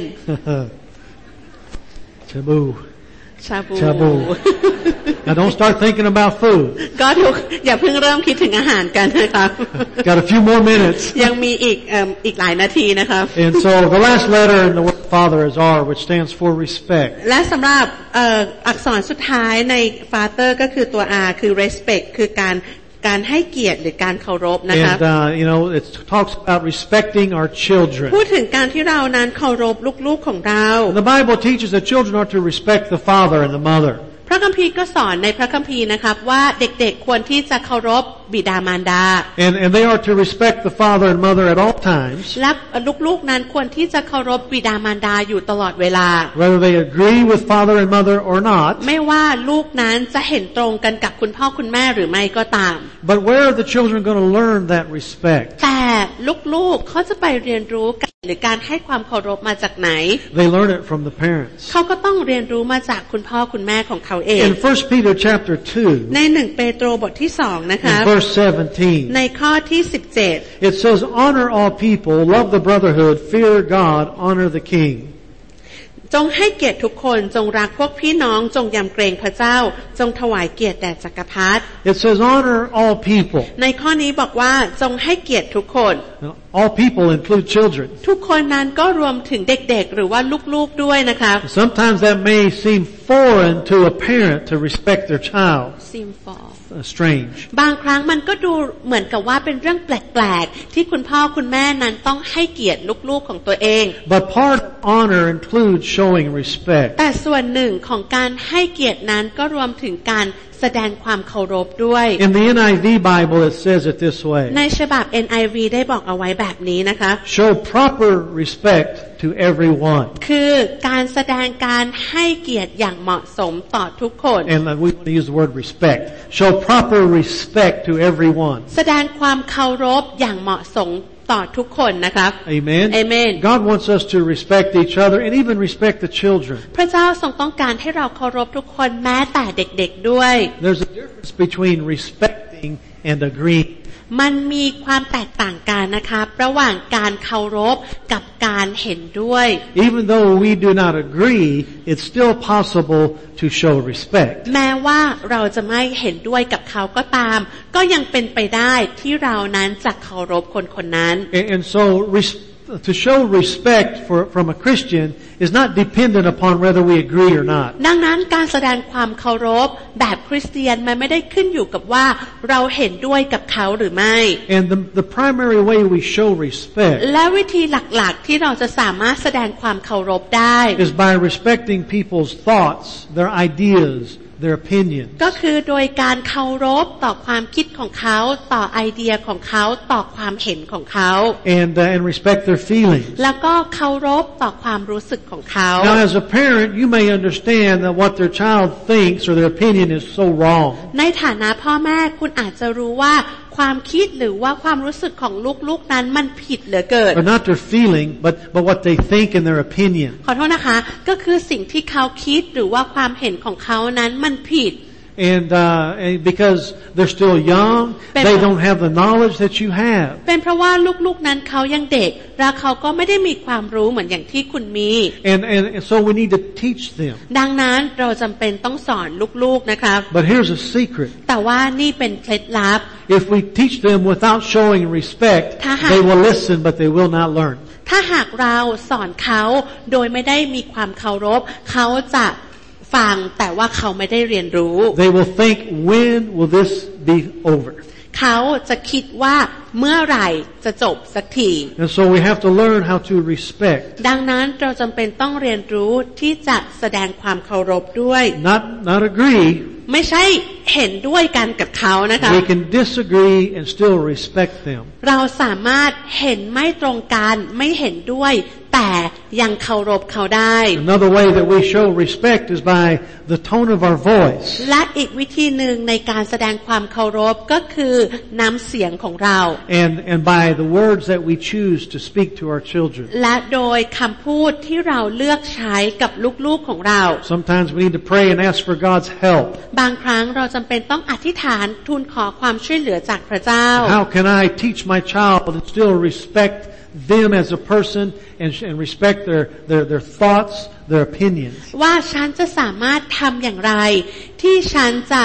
Speaker 2: Shabu.
Speaker 1: ชาบู
Speaker 2: Shabu. Now don't start thinking about food.
Speaker 1: ก็อย่าเพิ่งเริ่มคิดถึงอาหารกันนะครับ
Speaker 2: Got a few more minutes.
Speaker 1: ยังมีอีกหลายนาทีนะครับ
Speaker 2: And so the last letter in the word Father is R, which stands for respect.
Speaker 1: และสำหรับอักษรสุดท้ายใน Father ก็คือตัว R คือ respect คือการให้เกียรติหรือการเคารพนะครับ
Speaker 2: And it talks about respecting our children.
Speaker 1: พูดถึงการที่เรานั้นเคารพลูกๆของเรา
Speaker 2: The Bible teaches that children are to respect the father and the mother.
Speaker 1: พระคัมภีร์ก็สอนในพระคัมภีร์นะครับว่าเด็กๆควรที่จะเคารพบิดามารดา
Speaker 2: And they are to respect the father and mother at all times.
Speaker 1: และลูกๆนั้นควรที่จะเคารพบิดามารดาอยู่ตลอดเวลา
Speaker 2: Whether they agree with father and mother or not.
Speaker 1: ไม่ว่าลูกนั้นจะเห็นตรงกันกับคุณพ่อคุณแม่หรือไม่ก็ตาม
Speaker 2: But where are the children going to learn that respect?
Speaker 1: แต่ลูกๆเขาจะไปเรียนรู้หรือการให้ความเคารพมาจากไหน
Speaker 2: They learn it from the parents.
Speaker 1: เขาก็ต้องเรียนรู้มาจากคุณพ่อคุณแม่ของเขาเอง
Speaker 2: In 1 Peter chapter 2,
Speaker 1: ใน1 เปโตรบทที่2นะคะ
Speaker 2: in verse 17,
Speaker 1: ในข้อที่17
Speaker 2: it says, honor all people, love the brotherhood, fear God, honor the king.
Speaker 1: จงให้เกียรติทุกคนจงรักพวกพี่น้องจงยำเกรงพระเจ้าจงถวายเกียรติแด่จักรพรรดิ
Speaker 2: It says honor all people.
Speaker 1: ในข้อนี้บอกว่าจงให้เกียรติทุกคน
Speaker 2: Now, all people include children.
Speaker 1: ทุกคนนั้นก็รวมถึงเด็กๆหรือว่าลูกๆด้วยนะครับ
Speaker 2: Sometimes that may seem foreign to a parent to respect their child. strange.
Speaker 1: บางครั้งมันก็ดูเหมือนกับว่าเป็นเรื่องแปลกๆที่คุณพ่อคุณแม่นั้นต้องให้เกียรติลูกๆของตัวเอง
Speaker 2: But part of honor includes showing respect.
Speaker 1: แต่ส่วนหนึ่งของการให้เกียรตินั้นก็รวมถึงการแสดงความเคารพด้วย
Speaker 2: In the NIV Bible it says it this way.
Speaker 1: ในฉบับ NIV ได้บอกเอาไว้แบบนี้นะคะ
Speaker 2: Show proper respect to everyone.
Speaker 1: คือการแสดงการให้เกียรติอย่างเหมาะสมต่อทุกคน
Speaker 2: And we want to use the word respect. Show proper respect to everyone.
Speaker 1: แสดงความเคารพอย่างเหมาะสมต่อทุกคนนะครับ
Speaker 2: Amen.
Speaker 1: Amen.
Speaker 2: God wants us to respect each other and even respect the children.
Speaker 1: พระเจ้าทรงต้องการให้เราเคารพทุกคนแม้แต่เด็กๆด้วย
Speaker 2: There's a difference between respecting and agreeing.
Speaker 1: มันมีความแตกต่างกันนะครับระหว่างการเคารพกับการเห็นด้วย
Speaker 2: Even though we do not agree, it's still possible to show respect.
Speaker 1: แม้ว่าเราจะไม่เห็นด้วยกับเขาก็ตามก็ยังเป็นไปได้ที่เรานั้นจะเคารพคนคนนั้น
Speaker 2: And so to show respect from a Christian is not dependent upon whether we agree or not.
Speaker 1: ดังนั้นการแสดงความเคารพแบบคริสเตียนมันไม่ได้ขึ้นอยู่กับว่าเราเห็นด้วยกับเขาหรือไม่
Speaker 2: And the primary way we show respect
Speaker 1: และวิธีหลักๆที่เราจะสามารถแสดงความเคารพได้
Speaker 2: is by respecting people's thoughts, their ideas, their opinions.
Speaker 1: ก็คือโดยการเคารพต่อความคิดของเขาต่อไอเดียของเขาต่อความเห็นของเขา
Speaker 2: And respect their feelings.
Speaker 1: แล้วก็เคารพต่อความรู้สึกของเขา
Speaker 2: Now as a parent, you may understand that what their child thinks or their opinion is so wrong.
Speaker 1: ในฐานะพ่อแม่คุณอาจจะรู้ว่าความคิดหรือว่าความรู้สึกของลูกๆนั้นมันผิดเหลือเกิน
Speaker 2: Or not their feeling, but what they think and their opinion.
Speaker 1: ขอโทษนะคะก็คือสิ่งที่เขาคิดหรือว่าความเห็นของเขานั้นมันผิด
Speaker 2: And because they're still young, they don't have the knowledge that you have.
Speaker 1: เป็นเพราะว่าลูกๆนั้นเขายังเด็กและเขาก็ไม่ได้มีความรู้เหมือนอย่างที่คุณมี
Speaker 2: And so we need to teach them.
Speaker 1: ดังนั้นเราจำเป็นต้องสอนลูกๆนะครับ
Speaker 2: But here's a secret.
Speaker 1: แต่ว่านี่เป็นเคล็ดลับ
Speaker 2: If we teach them without showing respect, they will listen, but they will not learn.
Speaker 1: ถ้าหากเราสอนเขาโดยไม่ได้มีความเคารพเขาจะฟังแต่ว่าเขาไม่ได้เรียนรู้
Speaker 2: They will think, when will this be over?
Speaker 1: เขาจะคิดว่าเมื่อไหร่จะจบสักที
Speaker 2: And so we have to learn how to respect.
Speaker 1: ดังนั้นเราจำเป็นต้องเรียนรู้ที่จะแสดงความเคารพด้วย
Speaker 2: Not agree.
Speaker 1: ไม่ใช่เห็นด้วยกันกับเขานะคะ
Speaker 2: We can disagree and still respect them.
Speaker 1: เราสามารถเห็นไม่ตรงกันไม่เห็นด้วยแต่ยังเคารพเขาได้
Speaker 2: Another way that we show respect is by the tone of our voice.
Speaker 1: และอีกวิธีหนึ่งในการแสดงความเคารพก็คือน้ำเสียงของเรา
Speaker 2: And by the words that we choose to speak to our children.
Speaker 1: และโดยคำพูดที่เราเลือกใช้กับลูกๆของเรา
Speaker 2: Sometimes we need to pray and ask for God's help.
Speaker 1: บางครั้งเราจำเป็นต้องอธิษฐานทูลขอความช่วยเหลือจากพระเจ้า
Speaker 2: How can I teach my child and still respect them as a person and respect their thoughts, their opinions?
Speaker 1: ว่าฉันจะสามารถทำอย่างไรที่ฉันจะ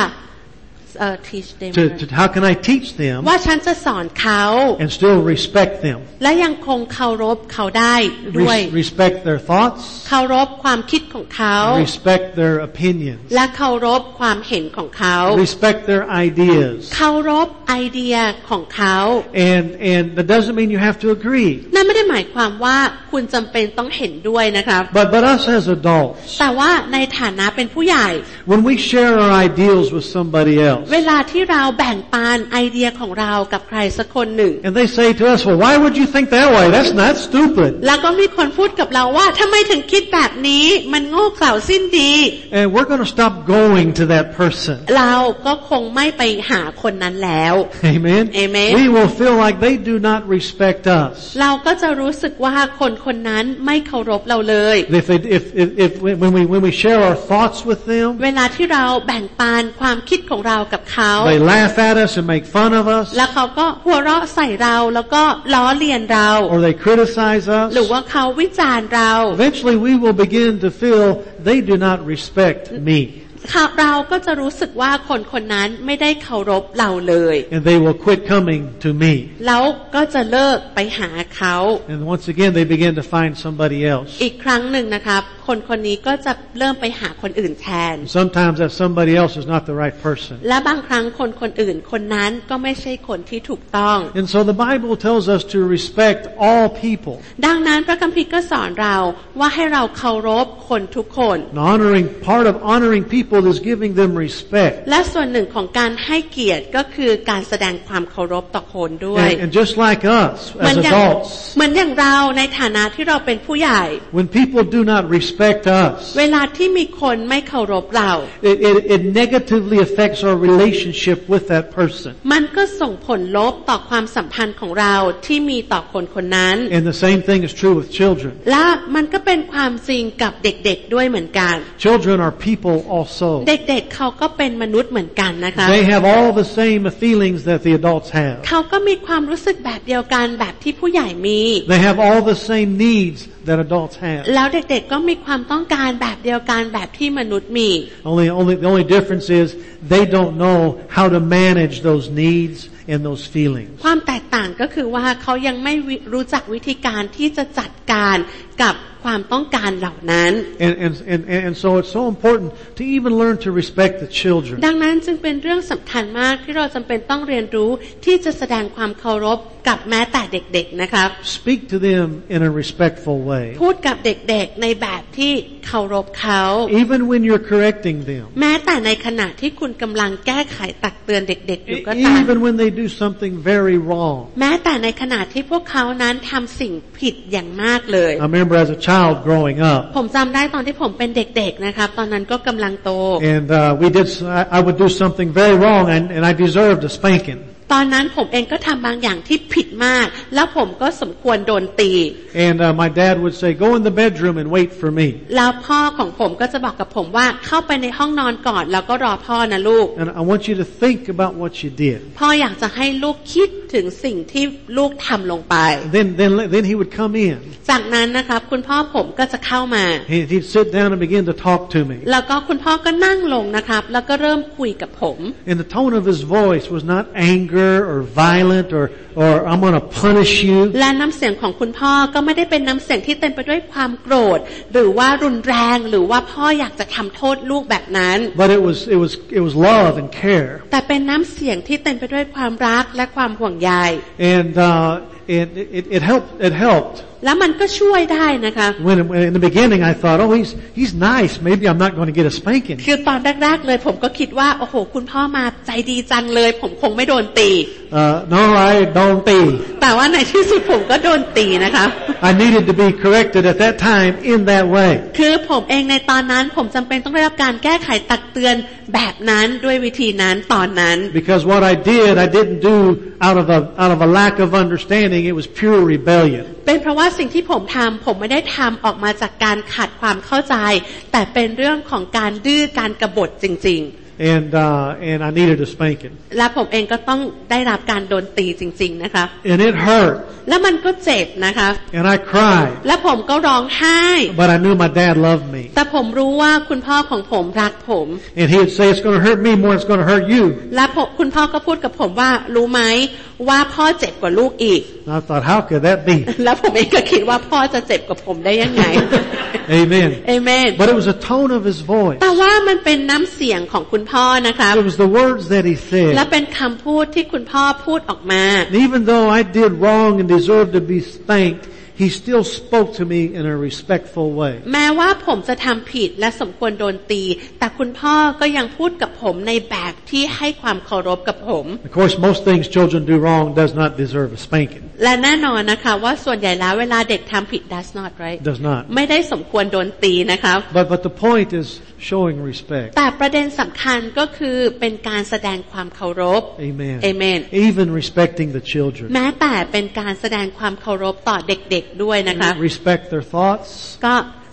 Speaker 1: teach them
Speaker 2: How can I teach them
Speaker 1: ว่าฉันจะสอนเขา
Speaker 2: and still respect them?
Speaker 1: และยังคงเคารพเขาได้ด้วย
Speaker 2: Respect their thoughts.
Speaker 1: เคารพความคิดของเขา
Speaker 2: Respect their opinions.
Speaker 1: และเคารพความเห็นของเขา
Speaker 2: Respect their ideas.
Speaker 1: เคารพไอเดียของเขา
Speaker 2: And that doesn't mean you have to agree.
Speaker 1: นั่นไม่ได้หมายความว่าคุณจำเป็นต้องเห็นด้วยนะครับ
Speaker 2: But us as adults,
Speaker 1: แต่ว่าในฐานะเป็นผู้ใหญ่
Speaker 2: when we share our ideals with somebody else,
Speaker 1: เวลาที่เราแบ่งปันไอเดียของเรากับใครสักคนหนึ่ง
Speaker 2: and they say to us, well, why would you think that way? That's not stupid.
Speaker 1: แล้วก็มีคนพูดกับเราว่าทำไมถึงคิดแบบนี้มันโง่เขลาสิ้นดี
Speaker 2: And we're going to stop going to that person.
Speaker 1: เราก็คงไม่ไปหาคนนั้นแล้ว
Speaker 2: Amen.
Speaker 1: Amen.
Speaker 2: We will feel like they do not respect us.
Speaker 1: เราก็จะรู้สึกว่าคนคนนั้นไม่เคารพเราเลย
Speaker 2: If when we share our thoughts with them,
Speaker 1: เวลาที่เราแบ่งปันความคิดของเรากับเขา
Speaker 2: they laugh at us and make fun of us,
Speaker 1: แล้วเขาก็หัวเราะใส่เราแล้วก็ล้อเลียนเรา
Speaker 2: or they criticize us.
Speaker 1: หรือว่าเขาวิจารณ์เรา
Speaker 2: Eventually we will begin to feel they do not respect me.
Speaker 1: เราก็จะรู้สึกว่าคนคนนั้นไม่ได้เคารพเราเลย
Speaker 2: and they will quit coming to me.
Speaker 1: แล้วก็จะเลิกไปหาเขา
Speaker 2: And once again they begin to find somebody else.
Speaker 1: อีกครั้งหนึ่งนะครับคนคนนี้ก็จะเริ่มไปหาคนอื่นแทน
Speaker 2: Sometimes that somebody else is not the right person.
Speaker 1: และบางครั้งคนคนอื่นคนนั้นก็ไม่ใช่คนที่ถูกต้อง
Speaker 2: And so the Bible tells us to respect all people.
Speaker 1: ดังนั้นพระคัมภีร์ก็สอนเราว่าให้เราเคารพคนทุกคน
Speaker 2: Part of honoring people is giving them respect.
Speaker 1: และส่วนหนึ่งของการให้เกียรติก็คือการแสดงความเคารพต่อคนด้วย
Speaker 2: And just like us as adults,
Speaker 1: เหมือนอย่างเราในฐานะที่เราเป็นผู้ใหญ่
Speaker 2: when people do not respect us,
Speaker 1: เวลาที่มีคนไม่เคารพเรา
Speaker 2: it negatively affects our relationship with that person.
Speaker 1: มันก็ส่งผลลบต่อความสัมพันธ์ของเราที่มีต่อคนคนนั้น
Speaker 2: And the same thing is true with children.
Speaker 1: และมันก็เป็นความจริงกับเด็กๆด้วยเหมือนกัน
Speaker 2: Children are people also.
Speaker 1: เด็กๆเขาก็เป็นมนุษย์เหมือนกันนะคะ
Speaker 2: They have all the same feelings that the adults have.
Speaker 1: เขาก็มีความรู้สึกแบบเดียวกันแบบที่ผู้ใหญ่มี
Speaker 2: They have all the same needs that adults have.
Speaker 1: แล้วเด็กๆก็มีความต้องการแบบเดียวกันแบบที่มนุษย์มี
Speaker 2: The only difference is they don't know how to manage those needs and those feelings.
Speaker 1: ความแตกต่างก็คือว่าเขายังไม่รู้จักวิธีการที่จะจัดการกับความต้องการเหล่านั้น
Speaker 2: And so it's so important to even learn to respect the children.
Speaker 1: ดังนั้นจึงเป็นเรื่องสำคัญมากที่เราจำเป็นต้องเรียนรู้ที่จะแสดงความเคารพกับแม้แต่เด็กๆนะครับ
Speaker 2: Speak to them in a respectful way.
Speaker 1: พูดกับเด็กๆในแบบที่เคารพเขา
Speaker 2: Even when you're correcting them.
Speaker 1: แม้แต่ในขณะที่คุณกำลังแก้ไขตักเตือนเด็กๆอยู่ก็ตาม
Speaker 2: Even when they do something very wrong.
Speaker 1: แม้แต่ในขณะที่พวกเขานั้นทำสิ่งผิดอย่างมากเลย
Speaker 2: I remember as a child growing up.
Speaker 1: ผมจำได้ตอนที่ผมเป็นเด็กๆนะครับตอนนั้นก็กำลังโต
Speaker 2: And I would do something very wrong and I deserved a spanking.
Speaker 1: ตอนนั้นผมเองก็ทำบางอย่างที่ผิดมากแล้วผมก็สมควรโดนตี
Speaker 2: And my dad would say, "Go in the bedroom and wait for me."
Speaker 1: แล้วพ่อของผมก็จะบอกกับผมว่าเข้าไปในห้องนอนก่อนแล้วก็รอพ่อนะลูก
Speaker 2: And I want you to think about what you did.
Speaker 1: พ่ออยากจะให้ลูกคิดถึงสิ่งที่ลูกทำลงไป
Speaker 2: Then he would come in.
Speaker 1: จากนั้นนะครับคุณพ่อผมก็จะเข้ามา
Speaker 2: He'd sit down and begin to talk to me.
Speaker 1: แล้วก็คุณพ่อก็นั่งลงนะครับแล้วก็เริ่มคุยกับผม
Speaker 2: And the tone of his voice was not anger or violent or I'm going to punish you.
Speaker 1: และน้ำเสียงของคุณพ่อก็ไม่ได้เป็นน้ำเสียงที่เต็มไปด้วยความโกรธหรือว่ารุนแรงหรือว่าพ่ออยากจะทำโทษลูกแบบนั้น
Speaker 2: But it was love and care.
Speaker 1: แต่เป็นน้ำเสียงที่เต็มไปด้วยความรักและความห่วงใย
Speaker 2: And it helped.
Speaker 1: แล้วมันก็ช่วยได้นะคะ
Speaker 2: When in the beginning I thought, oh, he's nice. Maybe I'm not going to get a spanking.
Speaker 1: คือตอนแรกๆเลยผมก็คิดว่าโอ้โหคุณพ่อมาใจดีจังเลยผมคงไม่โดนตี
Speaker 2: No, I don'tตี.
Speaker 1: แต่ว่าในที่สุดผมก็โดนตีนะคะ
Speaker 2: I needed to be corrected at that time in that way.
Speaker 1: คือผมเองในตอนนั้นผมจำเป็นต้องได้รับการแก้ไขตักเตือนแบบนั้นด้วยวิธีนั้นตอนนั้น
Speaker 2: Because what I didn't do out of a lack of understanding. It was pure rebellion.
Speaker 1: เป็นเพราะว่าสิ่งที่ผมทำผมไม่ได้ทำออกมาจากการขาดความเข้าใจแต่เป็นเรื่องของการดื้อการกบฏจริงๆ
Speaker 2: And I needed a spanking.
Speaker 1: และผมเองก็ต้องได้รับการโดนตีจริงๆนะคะ
Speaker 2: And it hurt.
Speaker 1: แล้วมันก็เจ็บนะคะ
Speaker 2: And I cried.
Speaker 1: และผมก็ร้องไห้
Speaker 2: But I knew my dad loved me.
Speaker 1: แต่ผมรู้ว่าคุณพ่อของผมรักผม
Speaker 2: And he would say, it's going to hurt me more than it's going to hurt you.
Speaker 1: และคุณพ่อก็พูดกับผมว่ารู้ไหมว่าพ่อเจ็บกว่าลูกอีก
Speaker 2: And I thought, how could that be?
Speaker 1: แล้วผมเองก็คิดว่าพ่อจะเจ็บกว่าผมได้ยังไง
Speaker 2: Amen.
Speaker 1: Amen.
Speaker 2: But it was the tone of his voice.
Speaker 1: แต่ว่ามันเป็นน้ำเสียงของคุณพ่อนะคะ
Speaker 2: It was the words that he said.
Speaker 1: และเป็นคำพูดที่คุณพ่อพูดออกมา
Speaker 2: And even though I did wrong and deserved to be spanked, he still spoke to me in a respectful way.
Speaker 1: แม้ว่าผมจะทำผิดและสมควรโดนตีแต่คุณพ่อก็ยังพูดกับผมในแบบที่ให้ความเคารพกับผม
Speaker 2: Of course, most things children do wrong does not deserve a spanking.
Speaker 1: และแน่นอนนะคะว่าส่วนใหญ่แล้วเวลาเด็กทำผิด does not right
Speaker 2: Does not.
Speaker 1: ไม่ได้สมควรโดนตีนะคะ
Speaker 2: But the point is showing respect.
Speaker 1: แต่ประเด็นสำคัญก็คือเป็นการแสดงความเคารพ
Speaker 2: Amen.
Speaker 1: Amen.
Speaker 2: Even respecting the children.
Speaker 1: แม้แต่เป็นการแสดงความเคารพต่อเด็กๆด้วยนะคะ
Speaker 2: Respect their thoughts.
Speaker 1: ก็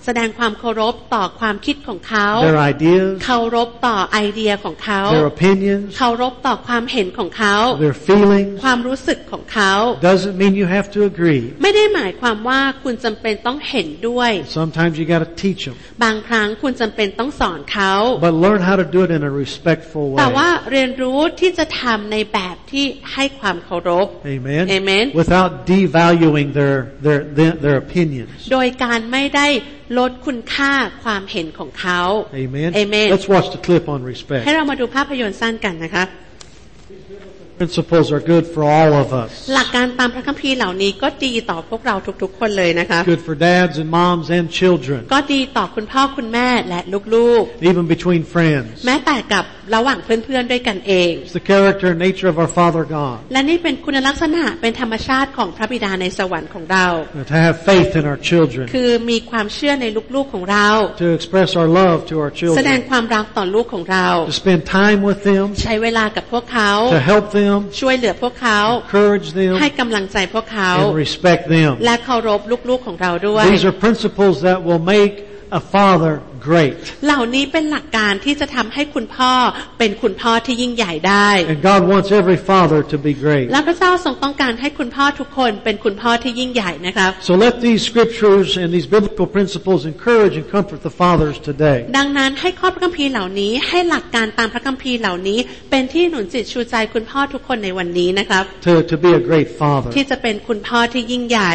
Speaker 1: แสดงความเคารพต่อความคิดของเขา
Speaker 2: their ideas,
Speaker 1: เคารพต่อไอเดียของเขา
Speaker 2: their opinions,
Speaker 1: เคารพต่อความเห็นของเขา
Speaker 2: their feelings.
Speaker 1: ความรู้สึกของเขา
Speaker 2: Doesn't mean you have to agree.
Speaker 1: ไม่ได้หมายความว่าคุณจำเป็นต้องเห็นด้วย
Speaker 2: Sometimes you got to teach them.
Speaker 1: บางครั้งคุณจำเป็นต้องสอนเขา
Speaker 2: But learn how to do it in a respectful
Speaker 1: แต่ว่า
Speaker 2: way.
Speaker 1: เรียนรู้ที่จะทำในแบบที่ให้ความเคารพ
Speaker 2: Amen.
Speaker 1: Amen.
Speaker 2: Without devaluing their opinions.
Speaker 1: โดยการไม่ได้ลดคุณค่าความเห็นของเขา
Speaker 2: Amen.
Speaker 1: Amen.
Speaker 2: Let's watch the clip on
Speaker 1: ให้
Speaker 2: respect.
Speaker 1: เรามาดูภาพยนตร์สั้นกันนะคะ
Speaker 2: Principles are good for all of us.
Speaker 1: หลักการตามพระคัมภีร์เหล่านี้ก็ดีต่อพวกเราทุกๆคนเลยนะคะ
Speaker 2: Good for dads and moms and children.
Speaker 1: ก็ดีต่อคุณพ่อคุณแม่และลูก
Speaker 2: Even between friends.
Speaker 1: ๆแม้แต่กับระหว่างเพื่อนๆด้วยกันเอง
Speaker 2: It's the character and nature of our Father God.
Speaker 1: และนี่เป็นคุณลักษณะเป็นธรรมชาติของพระบิดาในสวรรค์ของเรา
Speaker 2: To have faith in our children.
Speaker 1: คือมีความเชื่อในลูกๆของเรา
Speaker 2: To express our love to our
Speaker 1: แสดง
Speaker 2: children.
Speaker 1: ความรักต่อลูกของเรา
Speaker 2: To spend time with them.
Speaker 1: ใช้เวลากับพวกเขา
Speaker 2: To help them.
Speaker 1: ช่วยเหลือพวกเขา
Speaker 2: Encourage them.
Speaker 1: ให้กำลังใจพวกเขา
Speaker 2: And respect them.
Speaker 1: และเคารพลูกๆของเราด้วย
Speaker 2: These are principles that will make a father great.
Speaker 1: เหล่านี้เป็นหลักการที่จะทำให้คุณพ่อเป็นคุณพ่อที่ยิ่งใหญ่ได้
Speaker 2: And God wants every father to be great.
Speaker 1: และพระเจ้าทรงต้องการให้คุณพ่อทุกคนเป็นคุณพ่อที่ยิ่งใหญ่นะครับ
Speaker 2: So let these scriptures and these biblical principles encourage and comfort the fathers today.
Speaker 1: ดังนั้นให้ข้อพระคัมภีร์เหล่านี้ให้หลักการตามพระคัมภีร์เหล่านี้เป็นที่หนุนจิตชูใจคุณพ่อทุกคนในวันนี้นะครับ
Speaker 2: To be a great father.
Speaker 1: ที่จะเป็นคุณพ่อที่ยิ่งใหญ่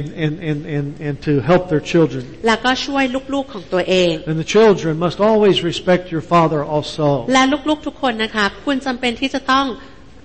Speaker 2: And to help their children.
Speaker 1: แล้วก็ช่วยลูกๆของตัวเอง
Speaker 2: And the children must always respect your father also.
Speaker 1: และลูกๆทุกคนนะครับคุณจำเป็นที่จะต้อง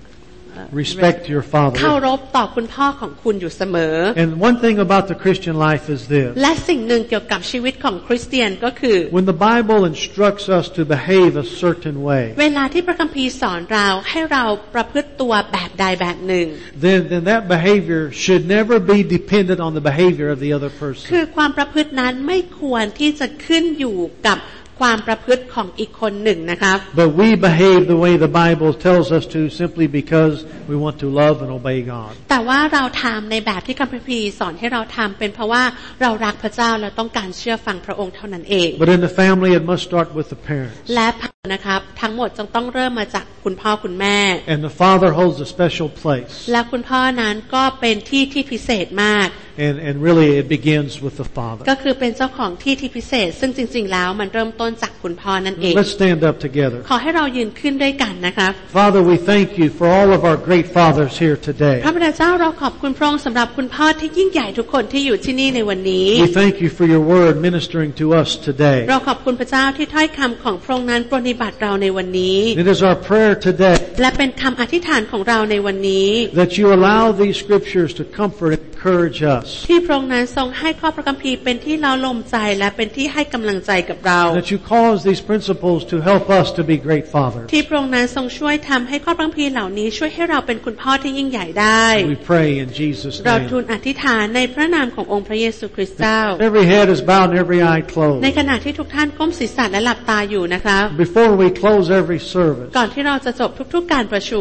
Speaker 2: Respect your father.
Speaker 1: เคารพต่อคุณพ่อของคุณอยู่เสมอ
Speaker 2: And one thing about the Christian life is this.
Speaker 1: และสิ่งหนึ่งเกี่ยวกับชีวิตของคริสเตียนก็คือ
Speaker 2: When the Bible instructs us to behave a certain way,
Speaker 1: เวลาที่พระคัมภีร์สอนเราให้เราประพฤติตัวแบบใดแบบหนึ่ง
Speaker 2: then that behavior should never be dependent on the behavior of the other
Speaker 1: คือ
Speaker 2: person.
Speaker 1: ความประพฤตินั้นไม่ควรที่จะขึ้นอยู่กับความประพฤติของอีกคนหนึ่งนะครับ
Speaker 2: But we behave the way the Bible tells us to simply because we want to love and obey God.
Speaker 1: แต่ว่าเราทำในแบบที่คัมภีร์สอนให้เราทำเป็นเพราะว่าเรารักพระเจ้าและต้องการเชื่อฟังพระองค์เท่านั้นเอง
Speaker 2: But in the family, it must start with the parents.
Speaker 1: และนะครับทั้งหมดจึงต้องเริ่มมาจากคุณพ่อคุณแม่
Speaker 2: And the father holds a special place.
Speaker 1: และคุณพ่อนั้นก็เป็นที่ที่พิเศษมาก
Speaker 2: And really it begins with the father.
Speaker 1: ก็คือเป็นเจ้าของที่ที่พิเศษซึ่งจริงๆแล้วมันเริ่มต้นจากคุณพ่อนั่นเอง
Speaker 2: Let's stand up together.
Speaker 1: ขอให้เรายืนขึ้นด้วยกันนะครับ
Speaker 2: Father, we thank you for all of our great fathers here today.
Speaker 1: พระบิดาเจ้าเราขอบคุณพระองค์สำหรับคุณพ่อที่ยิ่งใหญ่ทุกคนที่อยู่ที่นี่ในวันนี้
Speaker 2: We thank you for your word ministering to us today.
Speaker 1: เราขอบคุณพระเจ้าที่ถ้อยคำของพระองค์นั้นปรนนิบัติเราในวันนี้
Speaker 2: It is our prayer today
Speaker 1: และเป็นคำอธิษฐานของเราในวันนี้
Speaker 2: that you allow these scriptures to comfort and encourage us.
Speaker 1: ที่พระองค์นั้นทรงให้ข้อพระคัมภีร์เป็นที่เล้าลมใจและเป็นที่ให้กำลังใจกับเรา
Speaker 2: That you cause these principles to help us to be great fathers.
Speaker 1: ที่พระองค์นั้นทรงช่วยทำให้ข้อพระคัมภีร์เหล่านี้ช่วยให้เราเป็นคุณพ่อที่ยิ่งใหญ่ได้
Speaker 2: We pray in Jesus'
Speaker 1: เราทูล
Speaker 2: name.
Speaker 1: อธิษฐานในพระนามขององค์พระเยซูคริสต์เจ้า
Speaker 2: Every head is bowed and every eye
Speaker 1: ใน
Speaker 2: closed.
Speaker 1: ขณะที่ทุกท่านก้มศีรษะและหลับตาอยู่นะครับ
Speaker 2: Before we close every service,
Speaker 1: ก่อนที่เราจะจบทุกๆการประชุม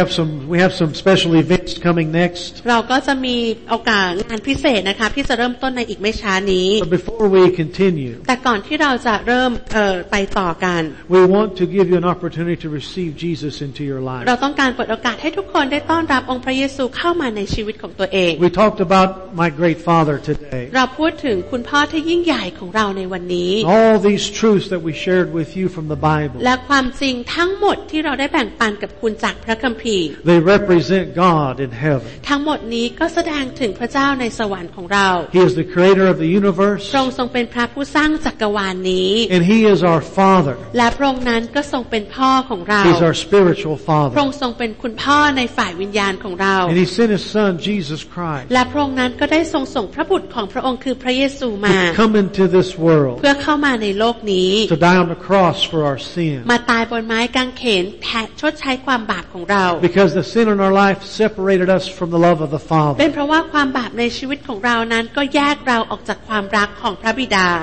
Speaker 2: we have some special events coming next.
Speaker 1: เราก็จะมีโอกาสงานพิเศษนะคะที่จะเริ่มต้นในอีกไม่ช้านี้
Speaker 2: But before we continue,
Speaker 1: แต่ก่อนที่เราจะเริ่มไปต่อกัน
Speaker 2: we want to give you an opportunity to receive Jesus into your life.
Speaker 1: เราต้องการเปิดโอกาสให้ทุกคนได้ต้อนรับองค์พระเยซูเข้ามาในชีวิตของตัวเอง
Speaker 2: We talked about my great father today.
Speaker 1: เราพูดถึงคุณพ่อที่ยิ่งใหญ่ของเราในวันนี้
Speaker 2: All these truths that we shared with you from the Bible,
Speaker 1: และความจริงทั้งหมดที่เราได้แบ่งปันกับคุณจากพระคัมภีร์
Speaker 2: they represent God in heaven.
Speaker 1: ทั้งหมดนี้ก็แสดงถึงพระเจ้าในสวรรค์ของเรา
Speaker 2: He is the creator of the universe,
Speaker 1: พระองค์ทรงเป็นพระผู้สร้างจักรวาลนี้
Speaker 2: and He is our Father.
Speaker 1: และพระองค์นั้นก็ทรงเป็นพ่อของเรา
Speaker 2: He's our spiritual
Speaker 1: พระอ
Speaker 2: Father.
Speaker 1: งค์ทรงเป็นคุณพ่อในฝ่ายวิญญาณของเรา
Speaker 2: And He sent His Son, Jesus Christ,
Speaker 1: และพระองค์นั้นก็ได้ทรงส่งพระบุตรของพระองค์คือพระเยซูมา
Speaker 2: to come into this world,
Speaker 1: เพื่อเข้ามาในโลกนี้
Speaker 2: to die on the cross for our sin.
Speaker 1: มาตายบนไม้กางเขนแทนชดใช้ความบาปของเรา
Speaker 2: Because the sin in our life separated us from the love of the
Speaker 1: เป็น
Speaker 2: Father.
Speaker 1: เพราะว่าความบาปในชีวิตวิตของเรานั้นก็แยกเราออกจากความรักของพระบิดา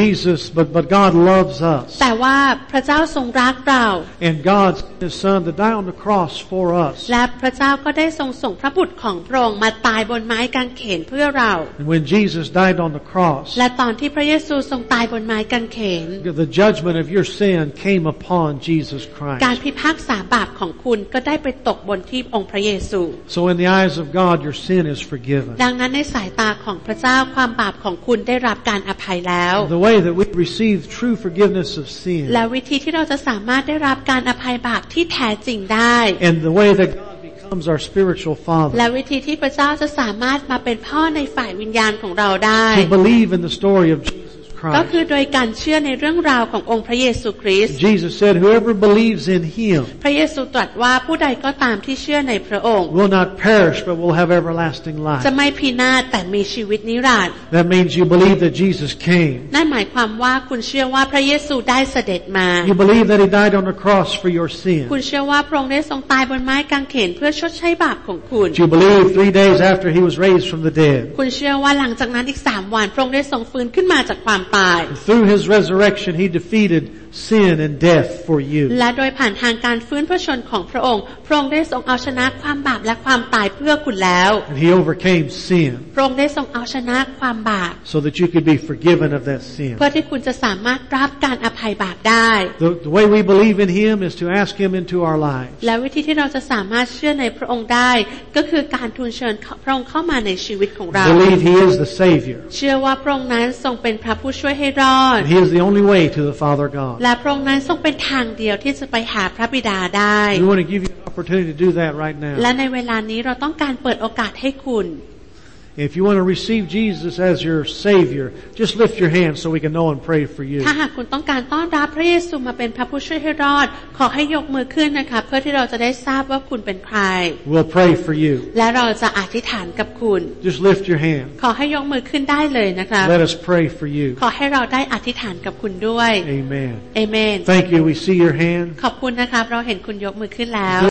Speaker 2: But God loves us.
Speaker 1: แต่ว่าพระเจ้าทรงรักเรา
Speaker 2: And God sent His Son to die on the cross for us.
Speaker 1: และพระเจ้าก็ได้ทรงส่งพระบุตรของพระองค์มาตายบนไม้กางเขนเพื่อเรา
Speaker 2: And when Jesus died on the cross,
Speaker 1: และตอนที่พระเยซูทรงตายบนไม้กางเขน
Speaker 2: the judgment of your sin came upon Jesus
Speaker 1: การ
Speaker 2: Christ.
Speaker 1: พิพากษาบาปของคุณก็ได้ไปตกบนที่องค์พระเยซู
Speaker 2: So in the eyes of God, your sin is forgiven.
Speaker 1: ดังนั้นในสายตาของพระเจ้าความบาปของคุณได้รับการอภัยแล้ว
Speaker 2: The way that we receive true forgiveness of sin,
Speaker 1: และวิธีที่เราจะสามารถได้รับการอภัยบาปที่แท้จริงได้
Speaker 2: and the way that God becomes our spiritual
Speaker 1: และ
Speaker 2: Father,
Speaker 1: วิธีที่พระเจ้าจะสามารถมาเป็นพ่อในฝ่ายวิญญาณของเราได้
Speaker 2: to believe in the story of Jesus
Speaker 1: ก็คือ
Speaker 2: Christ.
Speaker 1: โดยการเชื่อในเรื่องราวขององค์พระเยซูคริสต์
Speaker 2: Jesus said, whoever believes in Him
Speaker 1: พระเยซูตรัสว่าผู้ใดก็ตามที่เชื่อในพระองค์
Speaker 2: will not perish but will have everlasting
Speaker 1: จะ
Speaker 2: life.
Speaker 1: ไม่พินาศแต่มีชีวิตนิรันดร์
Speaker 2: That means you believe that Jesus came.
Speaker 1: นั่นหมายความว่าคุณเชื่อว่าพระเยซูได้เสด็จมา
Speaker 2: You believe that He died on the cross for your
Speaker 1: คุณ
Speaker 2: sin.
Speaker 1: เชื่อว่าพระองค์ได้ทรงตายบนไม้กางเขนเพื่อชดใช้บาปของคุณ
Speaker 2: You believe 3 days after He was raised from the dead,
Speaker 1: คุณเชื่อว่าหลังจากนั้นอีก3 วันพระองค์ได้ทรงฟื้นขึ้นมาจากความตาย
Speaker 2: through His resurrection He defeated sin and death for you.
Speaker 1: และโดยผ่านทางการฟื้นพระชนของพระองค์พระองค์ได้ทรงเอาชนะความบาปและความตายเพื่อคุณแล้ว
Speaker 2: And He overcame sin
Speaker 1: พระองค์ได้ทรงเอาชนะความบาป
Speaker 2: so that you could be forgiven of that sin.
Speaker 1: เพื่อที่คุณจะสามารถรับการอภัยบาปได้
Speaker 2: The way we believe in Him is to ask Him into our lives.
Speaker 1: และวิธีที่เราจะสามารถเชื่อในพระองค์ได้ก็คือการทูลเชิญพระองค์เข้ามาในชีวิตของเรา
Speaker 2: Believe He is the Savior.
Speaker 1: เชื่อว่าพระองค์นั้นทรงเป็นพระผู้ช่วยให้รอด
Speaker 2: And He is the only way to the Father God.
Speaker 1: และพระองค์นั้นทรงเป็นทางเดียวที่จะไปหาพระบิดาได้
Speaker 2: We want to give you an opportunity to do that right
Speaker 1: และ
Speaker 2: now.
Speaker 1: ในเวลานี้เราต้องการเปิดโอกาสให้คุณ
Speaker 2: If you want to receive Jesus as your Savior, just lift your hand so we can know and pray for you.
Speaker 1: ถ้าหากคุณต้องการต้อนรับพระเยซูมาเป็นพระผู้ช่วยให้รอดขอให้ยกมือขึ้นนะคะเพื่อที่เราจะได้ทราบว่าคุณเป็นใคร
Speaker 2: We'll pray for you.
Speaker 1: และเราจะอธิษฐานกับคุณ
Speaker 2: Just lift your hand.
Speaker 1: ขอให้ยกมือขึ้นได้เลยนะคะ
Speaker 2: Let us pray for you.
Speaker 1: ขอให้เราได้อธิษฐานกับคุณด้วย
Speaker 2: Amen.
Speaker 1: เอเมน
Speaker 2: Thank you. We see your hand.
Speaker 1: ขอบคุณนะครับเราเห็นคุณยกมือขึ้นแล้ว